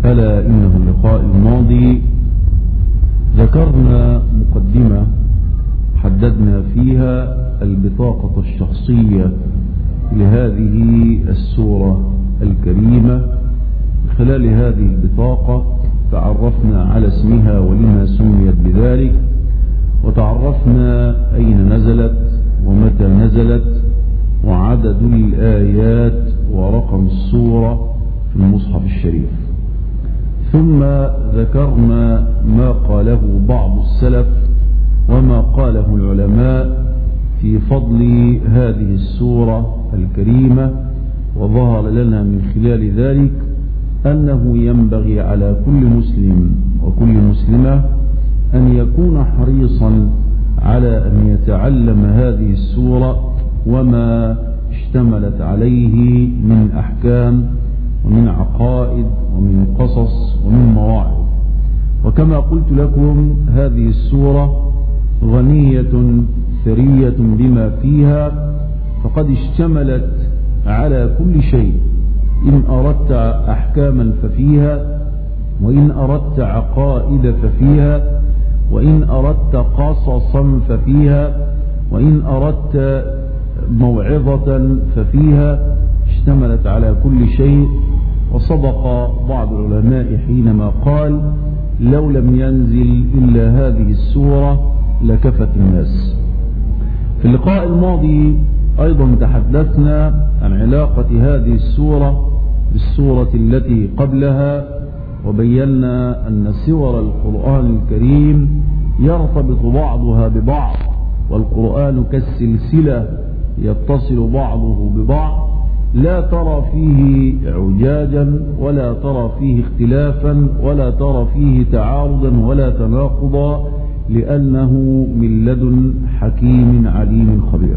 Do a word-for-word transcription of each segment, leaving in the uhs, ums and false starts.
ألا إنه اللقاء الماضي ذكرنا مقدمة حددنا فيها البطاقة الشخصية لهذه السورة الكريمة. خلال هذه البطاقة تعرفنا على اسمها ولما سميت بذلك، وتعرفنا أين نزلت ومتى نزلت وعدد الآيات ورقم السورة في المصحف الشريف. ثم ذكرنا ما قاله بعض السلف وما قاله العلماء في فضل هذه السورة الكريمة، وظهر لنا من خلال ذلك أنه ينبغي على كل مسلم وكل مسلمة أن يكون حريصا على أن يتعلم هذه السورة وما اشتملت عليه من أحكام ومن عقائد ومن قصص ومن مواعظ. وكما قلت لكم هذه السورة غنية ثرية بما فيها، فقد اشتملت على كل شيء. إن أردت أحكاما ففيها، وإن أردت عقائد ففيها، وإن أردت قصصا ففيها، وإن أردت موعظة ففيها، اشتملت على كل شيء. وصدق بعض العلماء حينما قال: لو لم ينزل إلا هذه السورة لكفت الناس. في اللقاء الماضي أيضا تحدثنا عن علاقة هذه السورة بالسورة التي قبلها، وبينا أن سور القرآن الكريم يرتبط بعضها ببعض، والقرآن كالسلسلة يتصل بعضه ببعض، لا ترى فيه اعوجاجا ولا ترى فيه اختلافا ولا ترى فيه تعارضا ولا تناقضا، لأنه من لدن حكيم عليم خبير.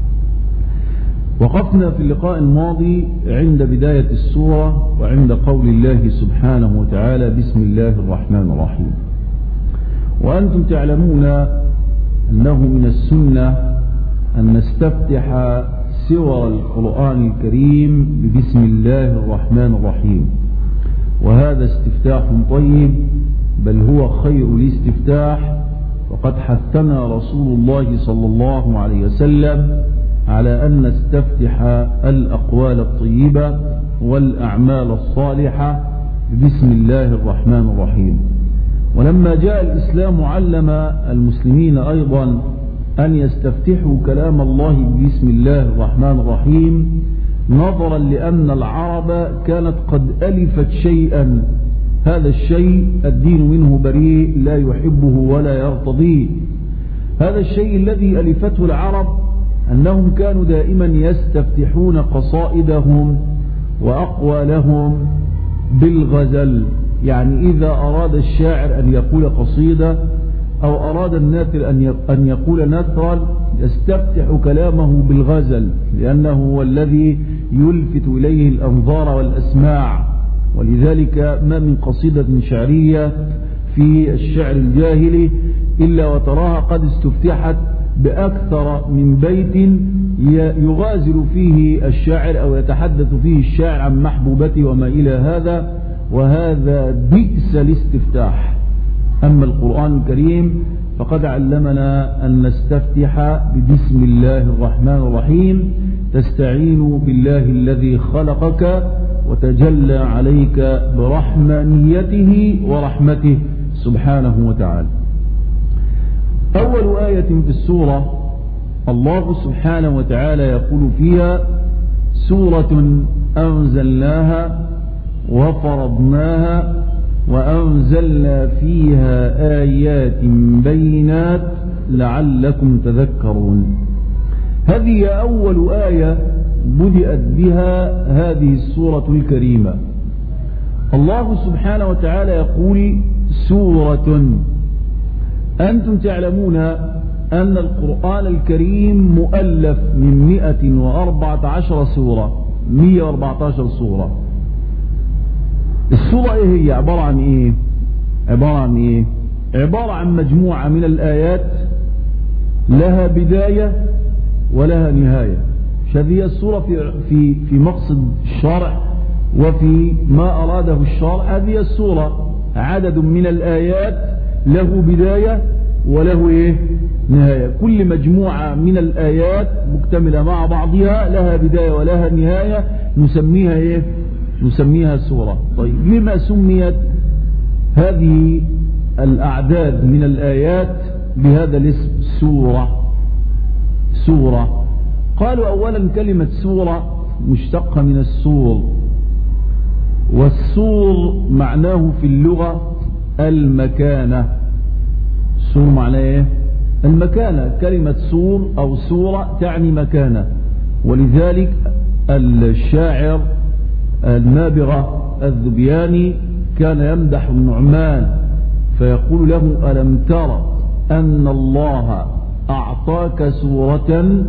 وقفنا في اللقاء الماضي عند بداية السورة وعند قول الله سبحانه وتعالى: بسم الله الرحمن الرحيم. وأنتم تعلمون أنه من السنة أن نستفتح سور القرآن الكريم ببسم الله الرحمن الرحيم، وهذا استفتاح طيب، بل هو خير الاستفتاح. وقد حثنا رسول الله صلى الله عليه وسلم على أن نستفتح الأقوال الطيبة والأعمال الصالحة بسم الله الرحمن الرحيم. ولما جاء الإسلام علم المسلمين أيضا أن يستفتحوا كلام الله بسم الله الرحمن الرحيم، نظرا لأن العرب كانت قد ألفت شيئا، هذا الشيء الدين منه بريء لا يحبه ولا يرتضيه. هذا الشيء الذي ألفته العرب أنهم كانوا دائما يستفتحون قصائدهم وأقوالهم بالغزل، يعني إذا أراد الشاعر أن يقول قصيدة أو أراد الناثر أن يقول نثرا يستفتح كلامه بالغزل، لأنه هو الذي يلفت إليه الأنظار والأسماع. ولذلك ما من قصيدة شعرية في الشعر الجاهلي إلا وتراها قد استفتحت بأكثر من بيت يغازل فيه الشاعر أو يتحدث فيه الشاعر عن محبوبته وما إلى هذا، وهذا بئس الاستفتاح. أما القرآن الكريم فقد علمنا أن نستفتح ببسم الله الرحمن الرحيم، تستعين بالله الذي خلقك وتجلى عليك برحمانيته ورحمته سبحانه وتعالى. أول آية في السورة الله سبحانه وتعالى يقول فيها: سورة أنزلناها وفرضناها وأنزلنا فيها آيات بينات لعلكم تذكرون. هذه أول آية بدأت بها هذه السورة الكريمة. الله سبحانه وتعالى يقول: سورة. أنتم تعلمون أن القرآن الكريم مؤلف من مئة وأربعة عشر سورة، مئة وأربعة عشر سورة. السورة إيه هي؟ عبارة عن إيه؟ عبارة عن إيه؟ عبارة عن مجموعة من الآيات لها بداية ولها نهاية. هذه السورة في في في مقصد الشرع وفي ما أراده الشرع هذه السورة عدد من الآيات له بداية وله إيه؟ نهاية. كل مجموعة من الآيات مكتملة مع بعضها لها بداية ولها نهاية نسميها إيه؟ نسميها سورة. طيب لما سميت هذه الأعداد من الآيات بهذا الاسم سورة؟ سورة قالوا أولا كلمة سورة مشتقة من السور، والسور معناه في اللغة المكانة. سور معناه إيه؟ المكانة. كلمة سور أو سورة تعني مكانة، ولذلك الشاعر النابغة الذبياني كان يمدح النعمان فيقول له ألم ترى أن الله أعطاك سورة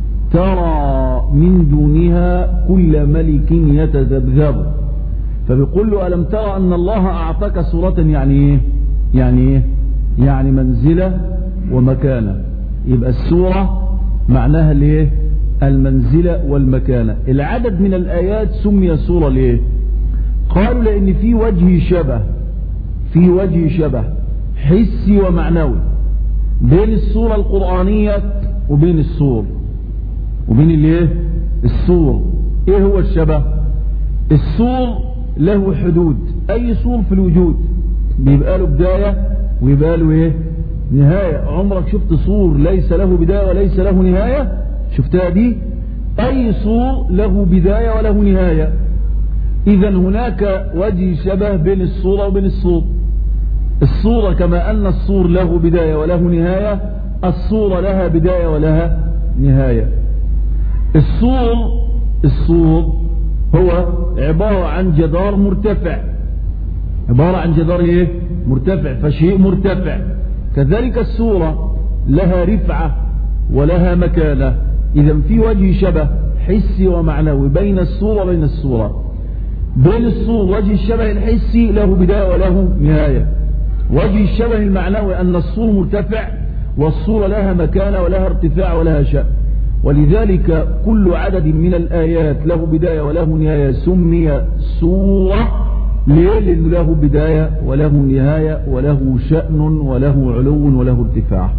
ترى من دونها كل ملك يتذبذب. فبيقول له ألم ترى أن الله أعطاك سورة، يعني إيه؟ يعني إيه؟ يعني منزلة ومكانة. يبقى السورة معناها ليه؟ المنزلة والمكانة. العدد من الآيات سمي سورة ليه؟ قالوا لأن في وجه شبه في وجه شبه حسي ومعنوي بين السورة القرآنية وبين السور وبين الايه؟ السور. ايه هو الشبه؟ السور له حدود. اي سور في الوجود بيبقى له بداية ويبقى له ايه؟ نهاية. عمرك شفت سور ليس له بداية وليس له نهاية؟ شفتها دي؟ اي سور له بداية وله نهاية. اذا هناك وجه شبه بين السورة وبين السور. السورة كما ان السور له بداية وله نهاية، السورة لها بداية ولها نهاية. السور السور هو عبارة عن جدار مرتفع، عبارة عن جدار ايه؟ مرتفع، فشيء مرتفع. كذلك السورة لها رفعة ولها مكانة. إذا في وجه شبه حسي ومعنوي بين السورة وبين السورة. بين السور وجه الشبه الحسي له بداية وله نهاية. وجه الشبه المعنوي أن السور مرتفع والسورة لها مكانة ولها ارتفاع ولها شأن. ولذلك كل عدد من الآيات له بداية وله نهاية سمي سورة. ليه؟ لأنه له بداية وله نهاية وله شأن وله علو وله ارتفاع.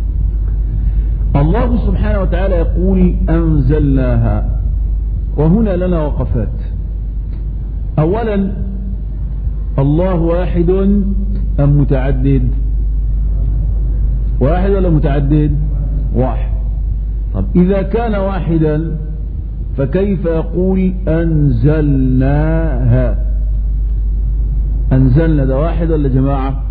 الله سبحانه وتعالى يقول أنزلناها، وهنا لنا وقفات. أولا الله واحد أم متعدد؟ واحد ولا متعدد؟ واحد. طب إذا كان واحدا فكيف يقول أنزلناها؟ أنزلنا ده واحد ولا جماعة؟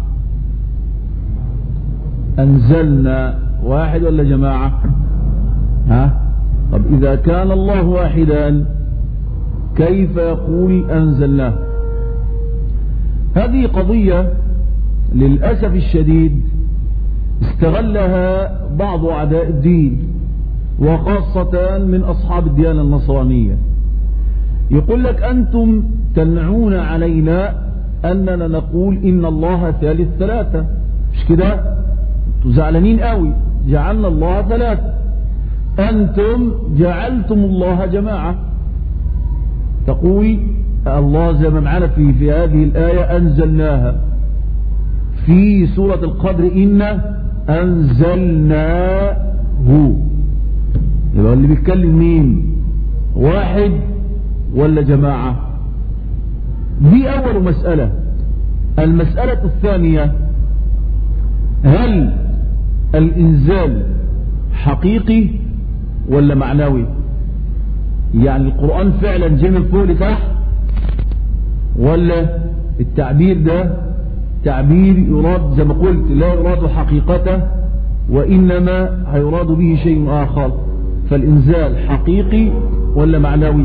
أنزلنا واحد ولا جماعة؟ ها؟ طب إذا كان الله واحدا كيف يقول أنزلناه؟ هذه قضية للأسف الشديد استغلها بعض أعداء الدين، وخاصة من أصحاب الديانة النصرانية. يقول لك أنتم تنعون علينا أننا نقول إن الله ثالث ثلاثة، مش كده؟ زعلانين قوي، جعلنا الله ثلاثة. أنتم جعلتم الله جماعة. تقول الله زي ما معنا في في هذه الآية أنزلناها. في سورة القدر إنا أنزلناه. يبقى اللي بيتكلم مين؟ واحد ولا جماعة؟ دي أول مسألة. المسألة الثانية، هل الإنزال حقيقي ولا معنوي؟ يعني القرآن فعلا جاي من فوق لتحت، ولا التعبير ده تعبير يراد زي ما قلت لا يراد حقيقته وإنما هيراد به شيء آخر؟ فالإنزال حقيقي ولا معنوي؟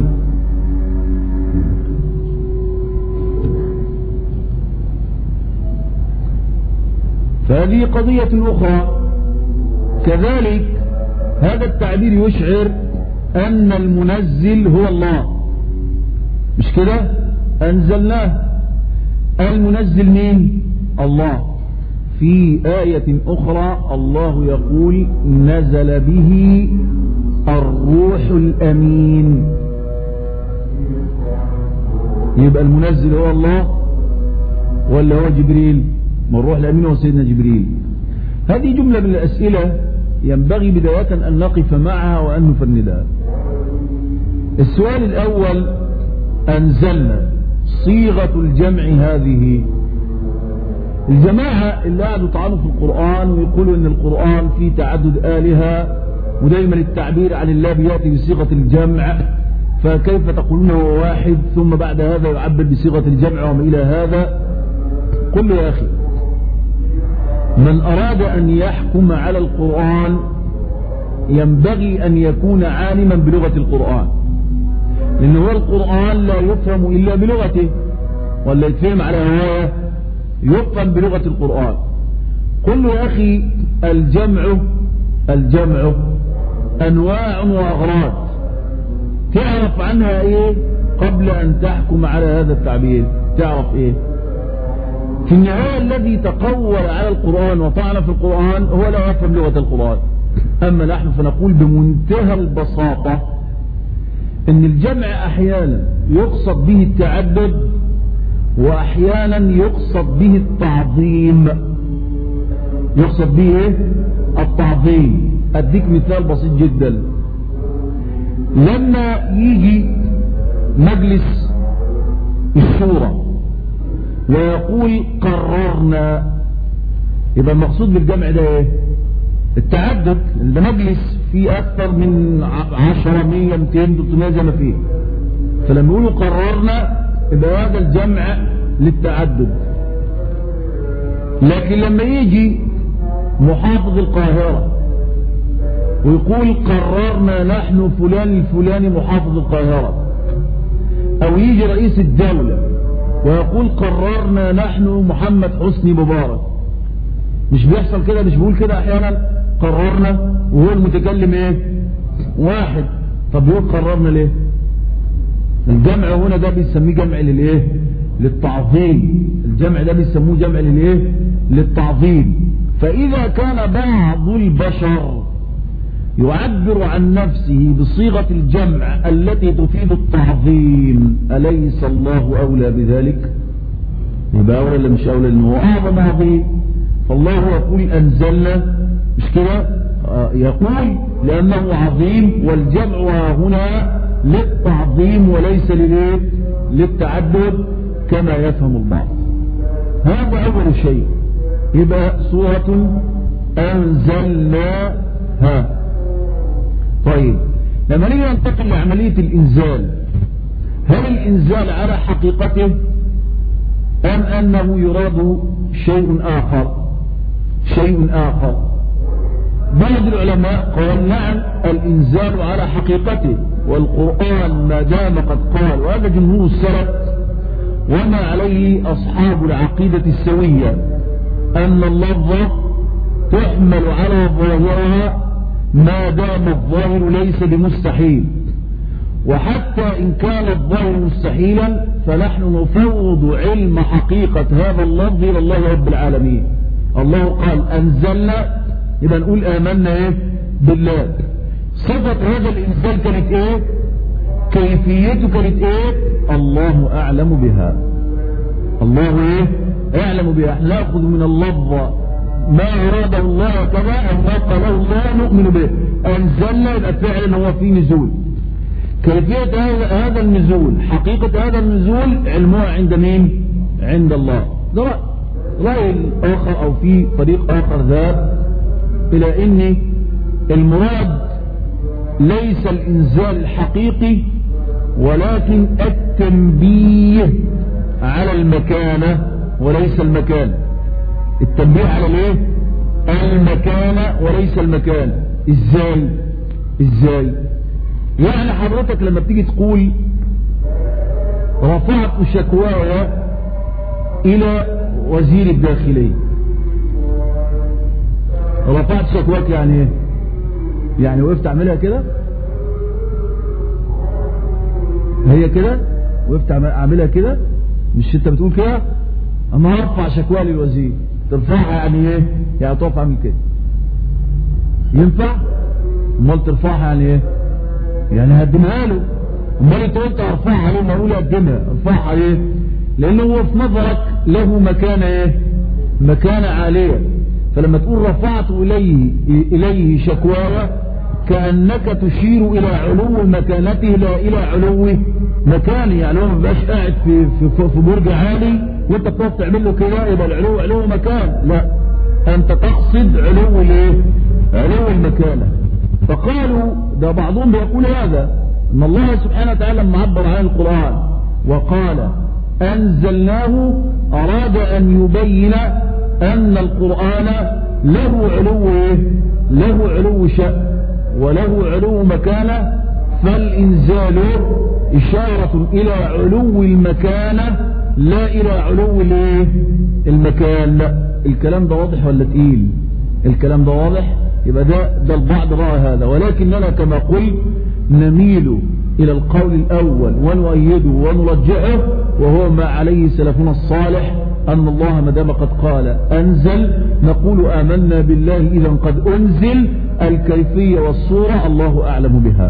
فهذه قضية أخرى. كذلك هذا التعبير يشعر أن المنزل هو الله، مش كده؟ أنزلناه. المنزل مين؟ الله. في آية أخرى الله يقول نزل به الروح الأمين. يبقى المنزل هو الله ولا هو جبريل؟ ما نروح لأمين هو سيدنا جبريل. هذه جملة من الأسئلة ينبغي بداية أن نقف معها وأن نفندها. السؤال الأول: أنزلنا صيغة الجمع هذه. الجماعة اللي قاعدوا يطعنوا في القرآن ويقولوا إن القرآن فيه تعدد آلهة ودايما التعبير عن الله بيأتي بصيغة الجمع، فكيف تقولون هو واحد ثم بعد هذا يعبر بصيغة الجمع وما إلى هذا؟ قل له يا أخي، من أراد أن يحكم على القرآن ينبغي أن يكون عالما بلغة القرآن، لأن هو القرآن لا يفهم إلا بلغته، ولا يتفهم على هواية، يفهم بلغة القرآن. قل له يا أخي الجمع الجمع أنواع وأغراض، تعرف عنها إيه قبل أن تحكم على هذا التعبير؟ تعرف إيه؟ في النهاية الذي تقول على القرآن وطعن في القرآن هو لا يفهم لغة القرآن. أما نحن فنقول بمنتهى البساطة إن الجمع أحيانا يقصد به التعدد وأحيانا يقصد به التعظيم. يقصد به إيه؟ التعظيم. أديك مثال بسيط جدا. لما يجي مجلس الشورى ويقول قررنا، يبقى المقصود بالجمع ده ايه؟ التعدد. ده مجلس فيه اكثر من عشرة مية مئتين ثلاثمية زي ما فيه، فلما يقولوا قررنا يبقى هذا الجمع للتعدد. لكن لما يجي محافظ القاهرة ويقول قررنا نحن فلان الفلاني محافظ القاهرة، او يجي رئيس الدولة ويقول قررنا نحن محمد حسني مبارك، مش بيحصل كده؟ مش بيقول كده احيانا قررنا وهو المتكلم ايه؟ واحد. طب يقول قررنا ليه؟ الجمع هنا ده بيسميه جمع للايه؟ للتعظيم. الجمع ده بيسموه جمع للايه؟ للتعظيم. فاذا كان بعض البشر يعبر عن نفسه بصيغة الجمع التي تفيد التعظيم، أليس الله أولى بذلك؟ يبقى أولى ولا مش أولى؟ لأنه أعظم عظيم. فالله يقول أنزلنا، مش كده؟ آه يقول لأنه عظيم، والجمع هنا للتعظيم وليس للتعدد كما يفهم البعض. هذا أول شيء. يبقى سورة أنزلناها. طيب لما نيجي ننتقل لعملية الإنزال، هل الإنزال على حقيقته أم أنه يراد شيء آخر؟ شيء آخر. بعض العلماء قال نعم الإنزال على حقيقته، والقرآن ما دام قد قال، وهذا جمهور السلف وما عليه أصحاب العقيدة السوية، أن اللفظة تحمل على ظاهرها ما دام الظاهر ليس بمستحيل، وحتى إن كان الظاهر مستحيلا فنحن نفوض علم حقيقة هذا اللفظ إلى الله رب العالمين. الله قال أنزلنا، يبقى نقول آمنا إيه؟ بالله. صفة هذا الإنزال كانت إيه؟ كيفيته كانت إيه؟ الله أعلم بها. الله إيه؟ أعلم بها. نأخذ من اللفظة ما أراده الله كذا أو ما قاله الله نؤمن به. أنزلنا يبقى فعلا هو في نزول. كيفية هذا النزول، حقيقة هذا النزول علمها عند مين؟ عند الله. ده رأي. رأي آخر أو في طريق آخر ذات إلى أن المراد ليس الإنزال الحقيقي ولكن التنبيه على المكانة وليس المكان. التنبيه على الايه؟ المكانة وليس المكان. ازاي؟ ازاي؟ يعني حضرتك لما بتيجي تقول رفعت شكواي الى وزير الداخلية، رفعت شكواك يعني ايه؟ يعني وقفت اعملها كده؟ هي كده؟ وقفت اعملها كده؟ مش انت بتقول كده؟ انا هرفع شكوى للوزير. ترفعها يعني ايه؟ يعني تقف اعمل كده. ينفع؟ امال ترفعها يعني ايه؟ يعني هقدمها له. امال انت قلت ارفعها ليه؟ ما اقول قدمها ارفعها ليه؟ لانه هو في نظرك له مكانه ايه؟ مكانه عاليه. فلما تقول رفعت اليه اليه شكواي كانك تشير الى علو مكانته لا الى علو مكانه. يعني هو ما بيبقاش قاعد في في في برج عالي وانت بتقف تعمل له كده يبقى العلو علو مكان، لا، انت تقصد علو الايه؟ علو المكانه. فقالوا ده بعضهم بيقول هذا ان الله سبحانه وتعالى لما عبر عن القرآن وقال انزلناه اراد ان يبين ان القرآن له علو ايه؟ له علو شأن وله علو مكانه، فالانزال اشارة الى علو المكانة لا الى علو الايه؟ المكان. لا، الكلام ده واضح ولا تقيل؟ الكلام ده واضح. يبقى ده ده البعض رأى هذا، ولكننا كما قلت نميل إلى القول الأول ونؤيده ونرجعه، وهو ما عليه سلفنا الصالح، أن الله ما دام قد قال أنزل نقول آمنا بالله إذا قد أنزل، الكيفية والصورة الله أعلم بها.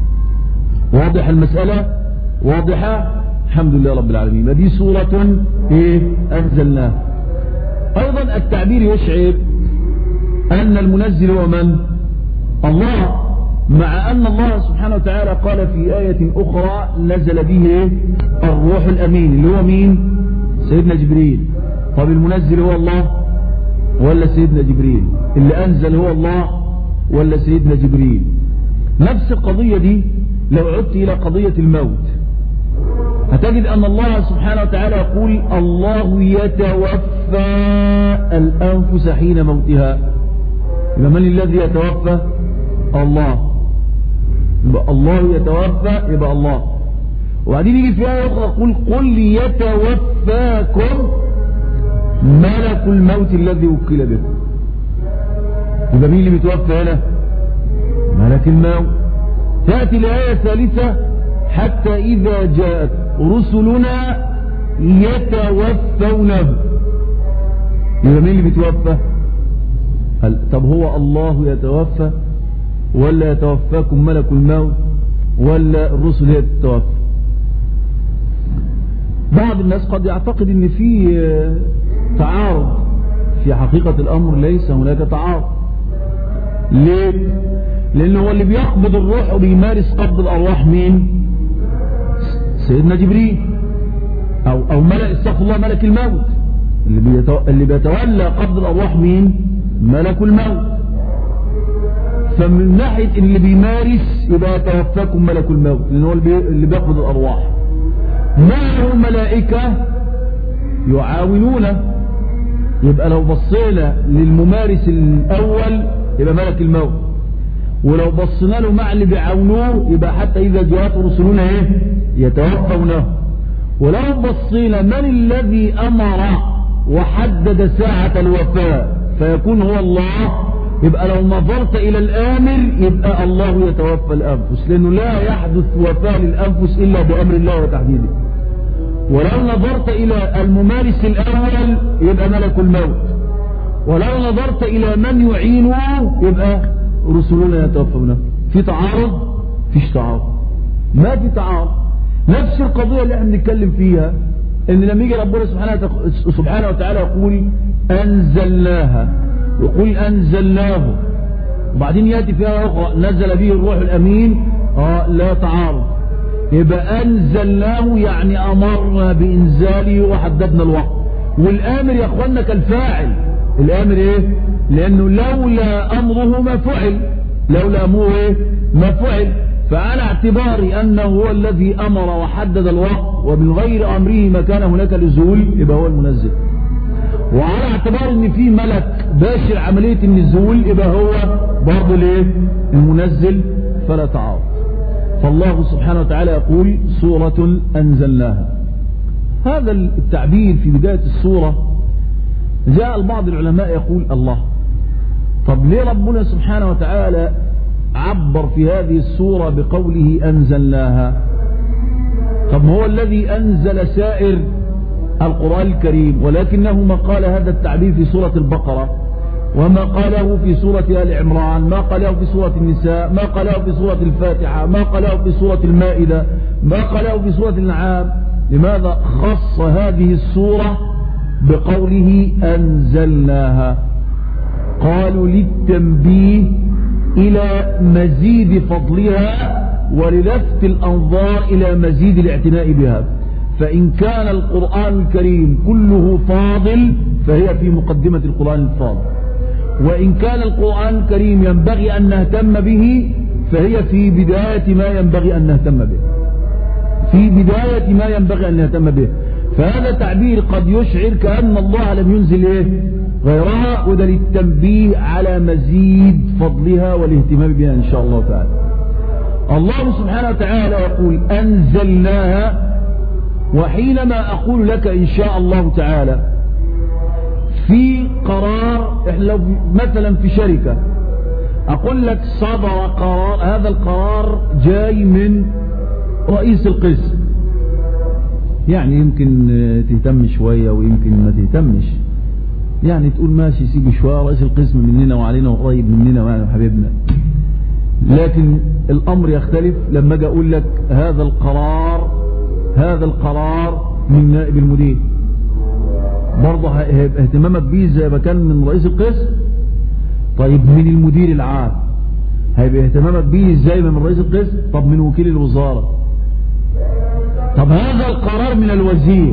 واضح المسألة؟ واضحة؟ الحمد لله رب العالمين. هذه سورة إيه؟ أنزلناها. أيضا التعبير يشعر أن المنزل هو من؟ الله، مع أن الله سبحانه وتعالى قال في آية أخرى نزل به الروح الأمين اللي هو مين؟ سيدنا جبريل. طب المنزل هو الله ولا سيدنا جبريل؟ اللي أنزل هو الله ولا سيدنا جبريل؟ نفس القضية دي لو عدت إلى قضية الموت هتجد أن الله سبحانه وتعالى يقول الله يتوفى الأنفس حين موتها. يبقى من الذي يتوفى؟ الله. يبقى الله يتوفى، يبقى الله. وبعدين يجي في آية أخرى يقول قل يتوفاكم ملك الموت الذي وكل بكم. يبقى مين اللي بيتوفى هنا؟ ملك الموت. تأتي الآية الثالثة حتى إذا جاءت رسلنا يتوفونه. يبقى مين اللي بيتوفى؟ طب هو الله يتوفى ولا يتوفاكم ملك الموت ولا الرسل هي تتوفى؟ بعض الناس قد يعتقد ان في تعارض. في حقيقة الامر ليس هناك تعارض. ليه؟ لانه هو اللي بيقبض الروح وبيمارس قبض الارواح مين؟ سيدنا جبريل او او ملك استغفر الله ملك الموت. اللي بيتو... اللي بيتولى قبض الارواح مين؟ ملك الموت. فمن ناحية اللي بيمارس يبقى يتوفاكم ملك الموت لأنه هو اللي بيقبض الأرواح. معه ملائكة يعاونونه. يبقى لو بصينا للممارس الأول يبقى ملك الموت، ولو بصينا له مع اللي بيعاونوه يبقى حتى إذا جاءت رسلنا ايه؟ يتوفونه. ولو بصينا من الذي أمر وحدد ساعة الوفاة فيكون هو الله، يبقى لو نظرت إلى الآمر يبقى الله يتوفى الأنفس، لأنه لا يحدث وفاة للأنفس إلا بأمر الله وتحديده. ولو نظرت إلى الممارس الأول يبقى ملك الموت، ولو نظرت إلى من يعينه يبقى رسلنا يتوفونه. في تعارض؟ فيش تعارض، ما في تعارض. نفس القضية اللي احنا بنتكلم فيها ان لما يجي ربنا سبحانه وتعالى يقول أنزلناها، يقول أنزلناه، وبعدين يأتي فيها أخرى نزل به الروح الأمين، آه لا تعارض. يبقى أنزلناه يعني أمرنا بإنزاله وحددنا الوقت. والآمر يا أخوانا كالفاعل. الآمر إيه؟ لأنه لولا أمره ما فعل، لولا أمره إيه؟ ما فعل. فعلى اعتبار أنه هو الذي أمر وحدد الوقت ومن غير أمره ما كان هناك نزول يبقى هو المنزل. وعلى اعتبار ان في ملك باشر عملية النزول يبقى هو برضه الايه؟ المنزل، فلا تعارض. فالله سبحانه وتعالى يقول سورة أنزلناها. هذا التعبير في بداية السورة جاء البعض العلماء يقول الله، طب ليه ربنا سبحانه وتعالى عبر في هذه السورة بقوله أنزلناها؟ طب هو الذي أنزل سائر القرآن الكريم، ولكنه ما قال هذا التعبير في سورة البقرة وما قاله في سورة آل عمران، ما قاله في سورة النساء، ما قاله في سورة الفاتحة، ما قاله في سورة المائدة، ما قاله في سورة الأنعام. لماذا خص هذه السورة بقوله أنزلناها؟ قالوا للتنبيه إلى مزيد فضلها وللفت الأنظار إلى مزيد الاعتناء بها. فإن كان القرآن الكريم كله فاضل فهي في مقدمة القرآن الفاضل، وإن كان القرآن الكريم ينبغي أن نهتم به فهي في بداية ما ينبغي أن نهتم به، في بداية ما ينبغي أن نهتم به. فهذا تعبير قد يشعر كأن الله لم ينزل إيه غيرها، وده للتنبيه على مزيد فضلها والاهتمام بها إن شاء الله تعالى. الله سبحانه وتعالى يقول أنزلناها. وحينما أقول لك إن شاء الله تعالى في قرار، إحنا لو مثلا في شركة أقول لك صدر قرار، هذا القرار جاي من رئيس القسم، يعني يمكن تهتم شوية ويمكن ما تهتمش، يعني تقول ماشي سيب شوية، رئيس القسم مننا وعلينا وقريب مننا وعلينا وحبيبنا. لكن الأمر يختلف لما أجي أقول لك هذا القرار هذا القرار من نائب المدير، برضه هيبقى اهتمامك بيه زي ما كان من رئيس القسم. طيب من المدير العام هيبقى اهتمامك بيه ازاي من رئيس القسم؟ طب من وكيل الوزارة؟ طب هذا القرار من الوزير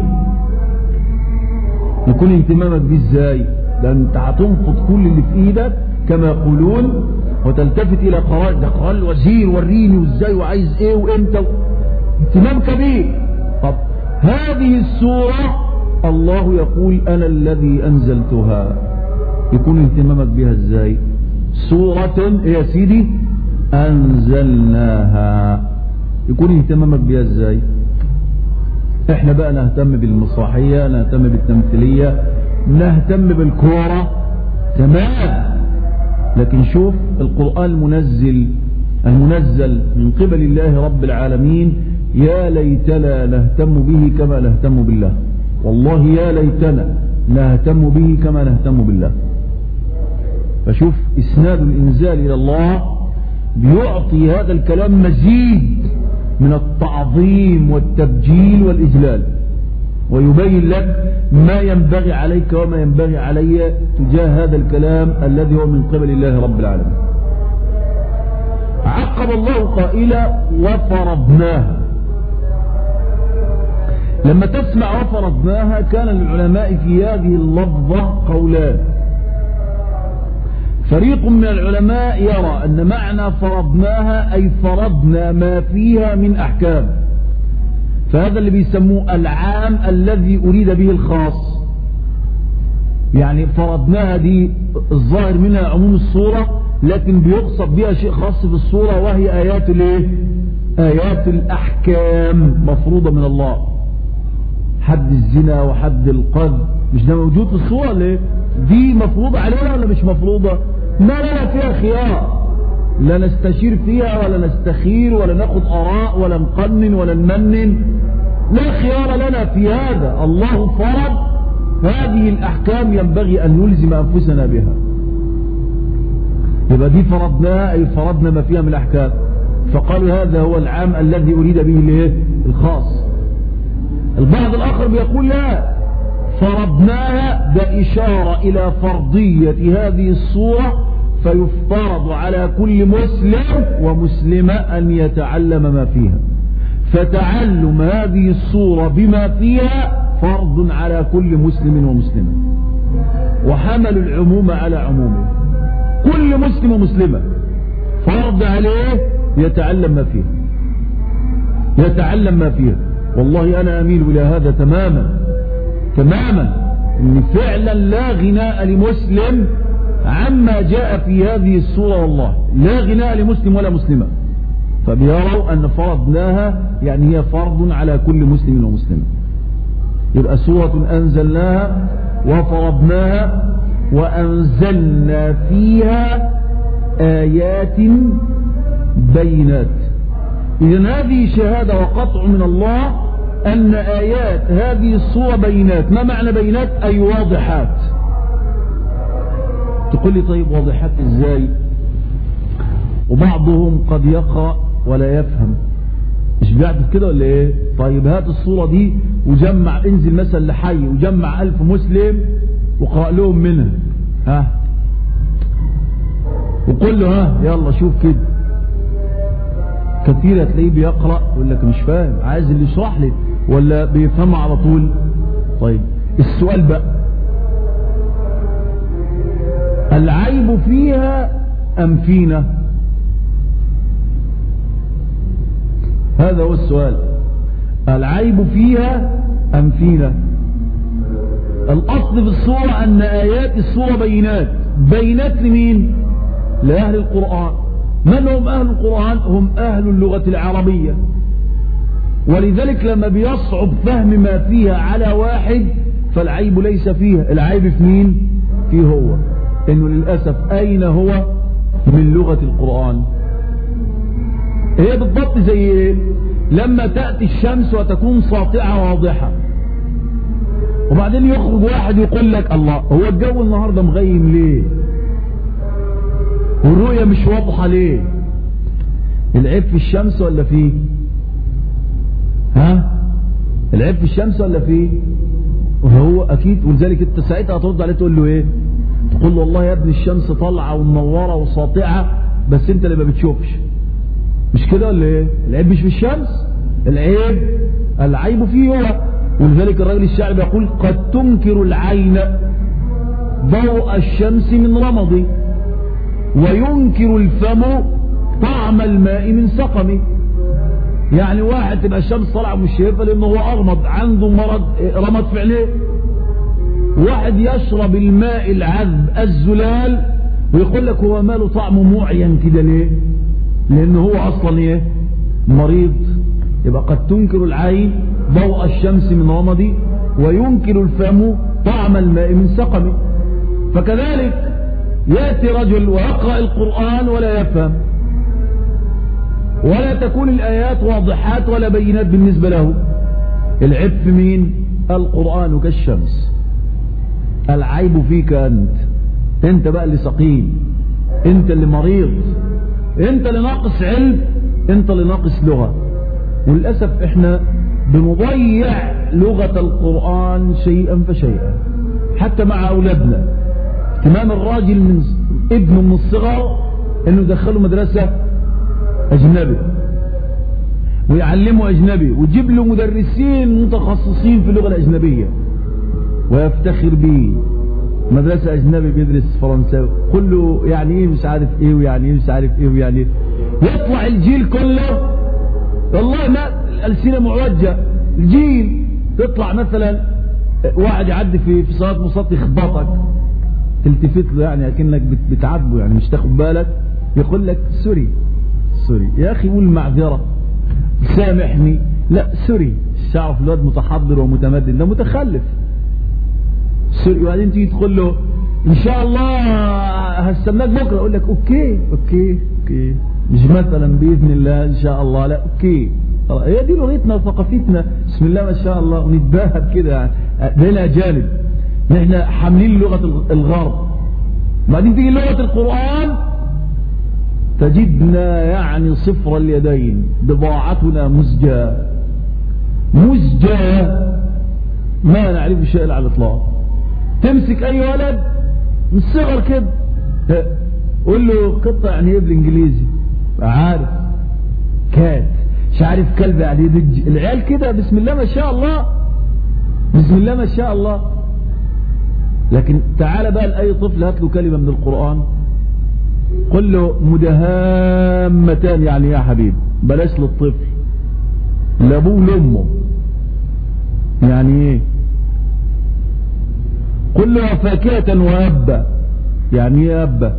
يكون اهتمامك بيه ازاي؟ ده انت هتنفض كل اللي في ايدك كما يقولون وتلتفت الى قرار، ده قرار الوزير وريني وازاي وعايز ايه وامتى، اهتمام كبير. طب هذه السورة الله يقول أنا الذي أنزلتها، يكون اهتمامك بها ازاي؟ سورة يا سيدي أنزلناها، يكون اهتمامك بها ازاي؟ احنا بقى نهتم بالمسرحية، نهتم بالتمثيلية، نهتم بالكورة، تمام. لكن شوف القرآن المنزل المنزل من قبل الله رب العالمين، يا ليتنا نهتم به كما نهتم بالله، والله يا ليتنا نهتم به كما نهتم بالله. فشوف إسناد الإنزال إلى الله بيعطي هذا الكلام مزيد من التعظيم والتبجيل والإجلال، ويبين لك ما ينبغي عليك وما ينبغي علي تجاه هذا الكلام الذي هو من قبل الله رب العالمين. عقب الله قائلا وفرضناها. لما تسمع وفرضناها كان للعلماء في هذه اللفظة قولان. فريق من العلماء يرى أن معنى فرضناها أي فرضنا ما فيها من أحكام، فهذا اللي بيسموه العام الذي أريد به الخاص. يعني فرضناها دي الظاهر منها عموم الصورة، لكن بيقصد بها شيء خاص في الصورة، وهي آيات الايه؟ آيات الأحكام مفروضة من الله. حد الزنا وحد القذف مش ده موجود في الصورة ليه؟ دي مفروضة علينا ولا مش مفروضة؟ ما لنا فيها خيار، لا نستشير فيها ولا نستخير ولا ناخد آراء ولا نقنن ولا نمنن، لا خيار لنا في هذا. الله فرض هذه الأحكام ينبغي أن نلزم أنفسنا بها. يبقى دي فرضناها أي فرضنا ما فيها من الأحكام، فقالوا هذا هو العام الذي أريد به الخاص. البعض الآخر بيقول لا، فرضناها ده إشارة إلى فرضية هذه الصورة، فيفترض على كل مسلم ومسلمة أن يتعلم ما فيها، فتعلم هذه الصورة بما فيها فرض على كل مسلم ومسلمة، وحمل العموم على عمومه. كل مسلم ومسلمة فرض عليه يتعلم ما فيها، يتعلم ما فيها. والله أنا أميل إلى هذا تماما تماما، إن فعلا لا غناء لمسلم عما جاء في هذه السورة، والله لا غناء لمسلم ولا مسلمة. فبيروا أن فرضناها يعني هي فرض على كل مسلم ومسلمة. يبقى سورة أنزلناها وفرضناها وأنزلنا فيها آيات بينات. إذن هذه شهادة وقطع من الله أن آيات هذه السورة بينات. ما معنى بينات؟ أي واضحات. تقول لي طيب واضحات ازاي؟ وبعضهم قد يقرأ ولا يفهم، مش بيعرف كده ولا ايه؟ طيب هات الصورة دي وجمع، انزل مثلا لحي وجمع ألف مسلم وقرأ لهم منها، ها وقول له ها يلا شوف كده. كثير هتلاقيه بيقرأ يقول لك مش فاهم، عايز اللي يشرح لي، ولا بيفهم على طول. طيب السؤال بقى، العيب فيها أم فينا؟ هذا هو السؤال، العيب فيها أم فينا؟ الأصل في الصورة أن آيات الصورة بينات. بينات لمين؟ لأهل القرآن. من هم أهل القرآن؟ هم أهل اللغة العربية، ولذلك لما بيصعب فهم ما فيها على واحد فالعيب ليس فيها، العيب في مين؟ فيه هو، إنه للأسف أين هو من لغة القرآن. هي بالضبط زي إيه؟ لما تأتي الشمس وتكون ساطعة واضحة، وبعدين يخرج واحد يقول لك الله هو الجو النهاردة مغيم ليه؟ والرؤية مش واضحة ليه؟ العيب في الشمس ولا فيه؟ ها؟ العيب في الشمس ولا فيه؟ وهو أكيد. ولذلك أنت ساعتها هترد عليه تقول له إيه؟ تقول له والله يا ابني الشمس طالعة ومنورة وساطعة بس أنت اللي ما بتشوفش. مش كده ولا إيه؟ العيب مش في الشمس، العيب العيب فيه هو. ولذلك الراجل الشاعر بيقول قد تنكر العين ضوء الشمس من رمضي، وينكر الفم طعم الماء من سقمه. يعني واحد تبقى الشمس طالعه مش شايفها لانه هو اغمض، عنده مرض رمض في عينيه. واحد يشرب الماء العذب الزلال ويقول لك هو ماله طعمه معين كده ليه؟ لانه هو اصلا ايه؟ مريض. يبقى قد تنكر العين ضوء الشمس من رمضي، وينكر الفم طعم الماء من سقمه. فكذلك يأتي رجل ويقرأ القرآن ولا يفهم، ولا تكون الآيات واضحات ولا بينات بالنسبة له. العيب في مين؟ القرآن كالشمس. العيب فيك أنت، أنت بقى اللي سقيم، أنت اللي مريض، أنت اللي ناقص علم، أنت اللي ناقص لغة. وللأسف إحنا بنضيع لغة القرآن شيئا فشيئا حتى مع أولادنا. اهتمام الراجل من ابنه من الصغر انه يدخله مدرسة اجنبي ويعلمه اجنبي ويجيب له مدرسين متخصصين في اللغة الاجنبية ويفتخر به. مدرسة اجنبي بيدرس فرنساوي، قل له يعني ايه مش عارف ايه ويعني ايه مش عارف ايه ويعني ايه. يطلع الجيل كله والله ما الألسنة معوجة. الجيل تطلع مثلا واحد يعدي في في صلاة مصلي يخبطك، تلتفت له يعني اكنك بتعاتبه، يعني مش تاخد بالك، يقول لك سوري سوري يا اخي قول معذره سامحني. لا سوري، الشعب الواد متحضر ومتمدن، ده متخلف. سوري. وبعدين تيجي تقول له ان شاء الله هستناك بكره، يقول لك اوكي اوكي اوكي، مش مثلا باذن الله ان شاء الله، لا اوكي. هي دي لغتنا وثقافتنا، بسم الله ما شاء الله، ونتباهى بكده يعني بين اجانب. نحن حاملين لغة الغرب، بعدين تيجي لغة القرآن تجدنا يعني صفر اليدين، بضاعتنا مزجاة مزجاة ما نعرف شيء على الإطلاق. تمسك أي ولد من الصغر كده قول له قطة يعني ايه بالإنجليزي، عارف كات، مش عارف كلب يعني ايه دج. العيال كده بسم الله ما شاء الله، بسم الله ما شاء الله. لكن تعال بقى لأي طفل هات له كلمة من القرآن قل له مدهامتان يعني يا حبيب، بلاش للطفل، لابوه لامه يعني ايه. قل له فاكهة وأبا يعني ايه أبا.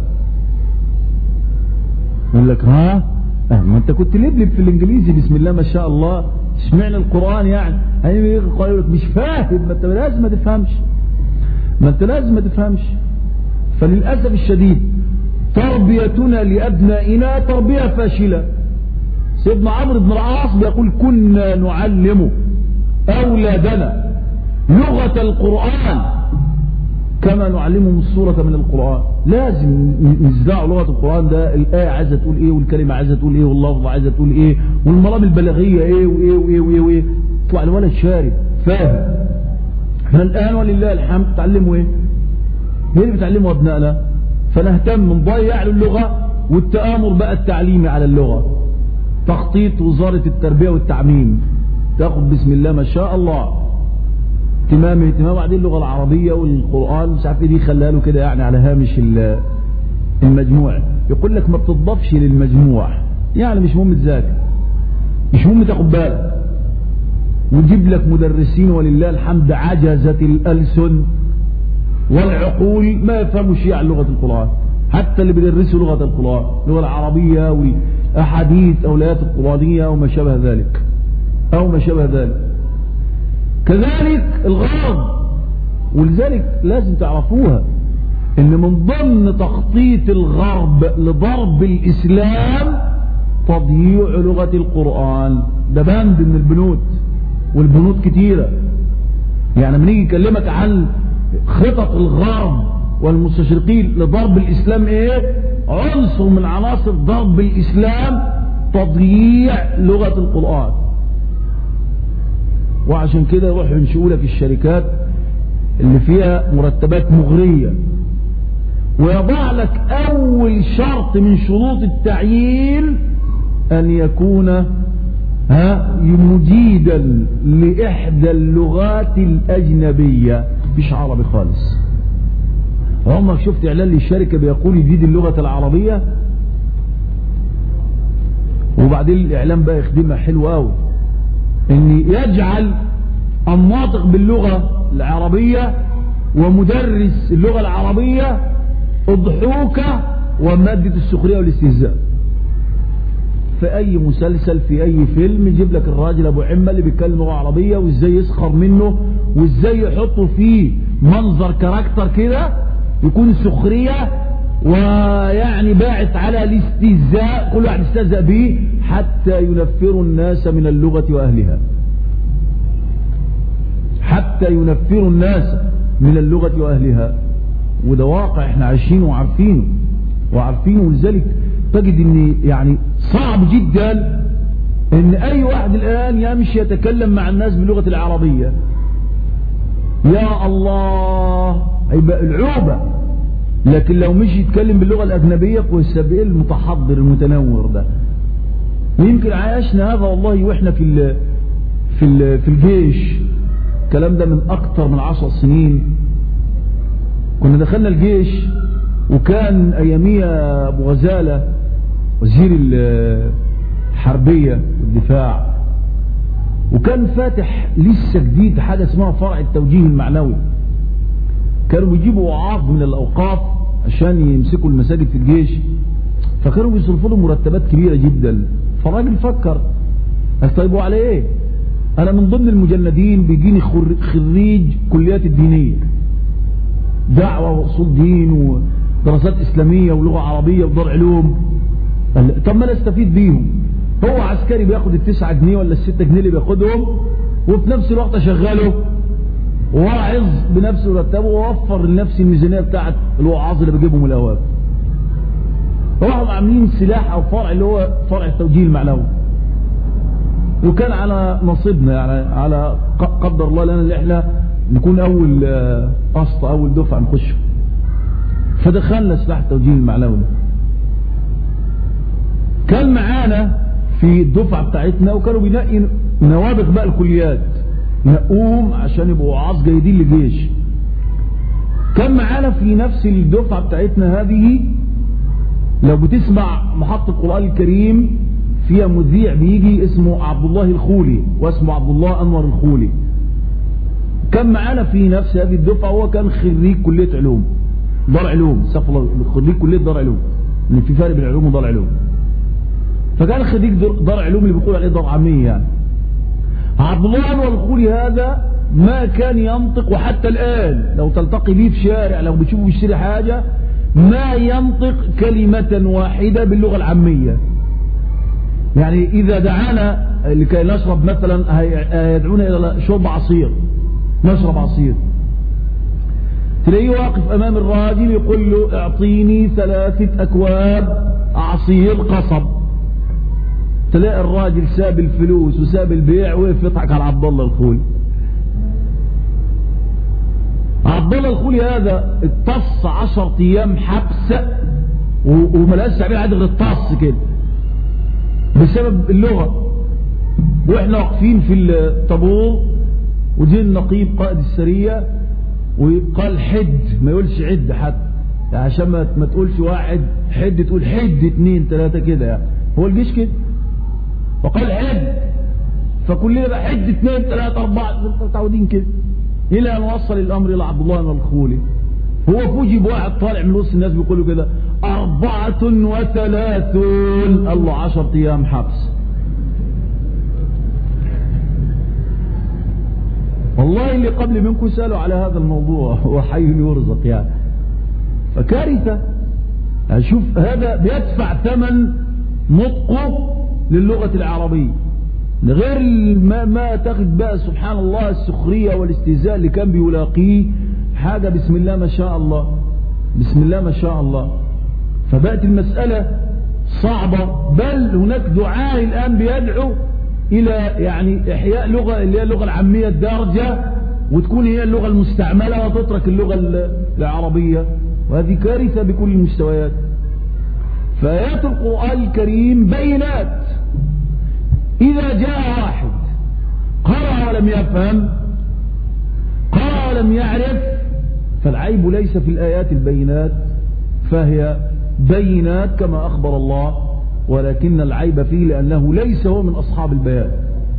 يقول لك ها اه ما انت كنت لبلب في الانجليزي بسم الله ما شاء الله، اشمعنى القرآن يعني؟ هيقول لك مش فاهم، ما انت لازم ما تفهمش، ما انت لازم ما تفهمش. فللأسف الشديد تربيتنا لأبنائنا تربية فاشلة. سيدنا عمرو بن العاص بيقول كنا نعلم أولادنا لغة القرآن كما نعلمهم السورة من القرآن. لازم نزدعوا لغة القرآن، ده الآية عايزة تقول إيه والكلمة عايزة تقول إيه واللفظ عايزة تقول إيه والمرام البلاغية إيه وإيه وإيه وإيه وإيه. طلع الولد شارب فاهم. احنا الآن ولله الحمد تعلموا إيه؟ هي اللي بتعلموا أبنائنا، فنهتم نضيع اللغة والتآمر بقى التعليمي على اللغة. تخطيط وزارة التربية والتعميم تاخد بسم الله ما شاء الله اهتمام اهتمام بعدين اللغة العربية والقرآن مش عارف ايه دي خلاها له كده يعني على هامش المجموع. يقول لك ما بتضافش للمجموع، يعني مش مهم تذاكر، مش مهم تاخد بالك، وتجيب لك مدرسين ولله الحمد عجزت الألسن والعقول ما يفهموا شيء عن لغة القرآن، حتى اللي بيدرسوا لغة القرآن اللغة العربية والأحاديث أو الآيات القرآنية أو ما شابه ذلك أو ما شابه ذلك. كذلك الغرض، ولذلك لازم تعرفوها ان من ضمن تخطيط الغرب لضرب الإسلام تضييع لغة القرآن. ده بند من البنود، والبنود كتيرة. يعني من يجي يكلمك عن خطط الغرب والمستشرقين لضرب الإسلام ايه؟ عنصر من عناصر ضرب الإسلام تضييع لغة القرآن. وعشان كده يروحوا ينشئوا لك الشركات اللي فيها مرتبات مغرية، ويضع لك أول شرط من شروط التعيين أن يكون ها مجيدا لإحدى اللغات الأجنبية، مش عربي خالص. عمرك شفت إعلان للشركة بيقول يجيد اللغة العربية؟ وبعدين الإعلان بقى يخدمها حلو قوي، ان يجعل الناطق باللغة العربية ومدرس اللغة العربية اضحوكة ومادة السخرية والاستهزاء. في اي مسلسل في اي فيلم يجيب لك الراجل ابو عمة اللي بيتكلم لغة عربية وازاي يسخر منه وازاي يحطه فيه منظر كاركتر كده يكون سخرية ويعني باعث على الاستهزاء، كل واحد يستهزأ به حتى ينفروا الناس من اللغة وأهلها، حتى ينفروا الناس من اللغة وأهلها. وده واقع احنا عايشينه وعارفينه وعارفينه ولذلك تجد ان يعني صعب جدا ان اي واحد الان يمشي يتكلم مع الناس باللغة العربية. يا الله هيبقى العوبة. لكن لو مش يتكلم باللغة الأجنبية والسبيل المتحضر المتنور ده. يمكن عايشنا هذا والله واحنا في ال في ال في الجيش. الكلام ده من أكتر من عشر سنين. كنا دخلنا الجيش وكان أياميها أبو غزالة وزير الحربية والدفاع، وكان فاتح لسه جديد حاجة اسمها فرع التوجيه المعنوي. كانوا بيجيبوا وعاظ من الأوقاف عشان يمسكوا المساجد في الجيش، فكانوا بيصرفوا لهم مرتبات كبيرة جدا. فالراجل فكر استيبوا على ايه؟ انا من ضمن المجندين بيجيني خريج كليات الدينية، دعوة واصول دين ودراسات اسلامية ولغة عربية ودار علوم. طب ما انا استفيد بيهم. هو عسكري بياخد التسعة جنيه ولا الستة جنيه اللي بياخدهم، وفي نفس الوقت اشغله واعظ بنفس مرتبه ووفر لنفسي الميزانيه بتاعت الوعاظ اللي بجيبهم الاواب. راحوا عاملين سلاح او فرع اللي هو فرع التوجيه المعنوي، وكان على نصيبنا يعني على قدر الله لنا اللي احنا نكون اول قسط اول دفعه نخش. فدخلنا سلاح التوجيه المعنوي ده. كان معانا في الدفعه بتاعتنا وكانوا بينقي نوابغ بقى الكليات نقوهم عشان يبقوا وعاظ جيدين للجيش. كان معانا في نفس الدفعة بتاعتنا هذه لو بتسمع محطة القرآن الكريم فيها مذيع بيجي اسمه عبد الله الخولي واسمه عبد الله أنور الخولي. كان معانا في نفس هذه الدفعة هو كان خريج كلية علوم دار علوم سفر خريج كلية دار علوم، ان في فرق بين العلوم ودار علوم. فكان خريج دار علوم اللي بيقول عليه دار عامية يعني. عبد الله أنور الخولي هذا ما كان ينطق، وحتى الآن لو تلتقي بيه في شارع لو بتشوفه بيشتري حاجة ما ينطق كلمة واحدة باللغة العامية. يعني إذا دعانا لكي نشرب مثلا يدعونا إلى شرب عصير نشرب عصير، تلاقيه واقف امام الراجل يقول له اعطيني ثلاثة اكواب عصير قصب، تلاقي الراجل ساب الفلوس وساب البيع وقف يضحك على عبد الله الخولي. عبد الله الخولي هذا اتص عشر ايام حبس وملقاش تعبير عادي غير الطص كده بسبب اللغة. واحنا واقفين في الطابور وجه النقيب قائد السرية وقال حد، ما يقولش عد حتى يعني عشان ما تقولش واحد حد تقول حد اتنين تلاتة كده يعني، هو الجيش كده. فقال حد، فكلنا بقى حد اتنين تلاتة اربعة متعودين كده، الى ان وصل الامر الى عبد الله الخولي. هو فوجئ بواحد طالع من وسط الناس بيقولوا كده أربعة وثلاثون، الله عشر أيام حبس. والله اللي قبل منكم سألوا على هذا الموضوع، هو حي يرزق يعني. فكارثة. أشوف هذا بيدفع ثمن نطقه للغة العربية، غير ما, ما تاخد بقى سبحان الله السخرية والاستهزاء اللي كان بيلاقيه حاجة بسم الله ما شاء الله، بسم الله ما شاء الله. فبقت المسألة صعبة، بل هناك دعاء الآن بيدعو إلى يعني إحياء لغة اللي هي اللغة العامية الدارجة، وتكون هي اللغة المستعملة وتترك اللغة العربية، وهذه كارثة بكل المستويات. فآيات القرآن الكريم بينات. إذا جاء واحد قرأ ولم يفهم، قرأ ولم يعرف، فالعيب ليس في الآيات البينات، فهي بينات كما أخبر الله، ولكن العيب فيه لأنه ليس هو من أصحاب البيان،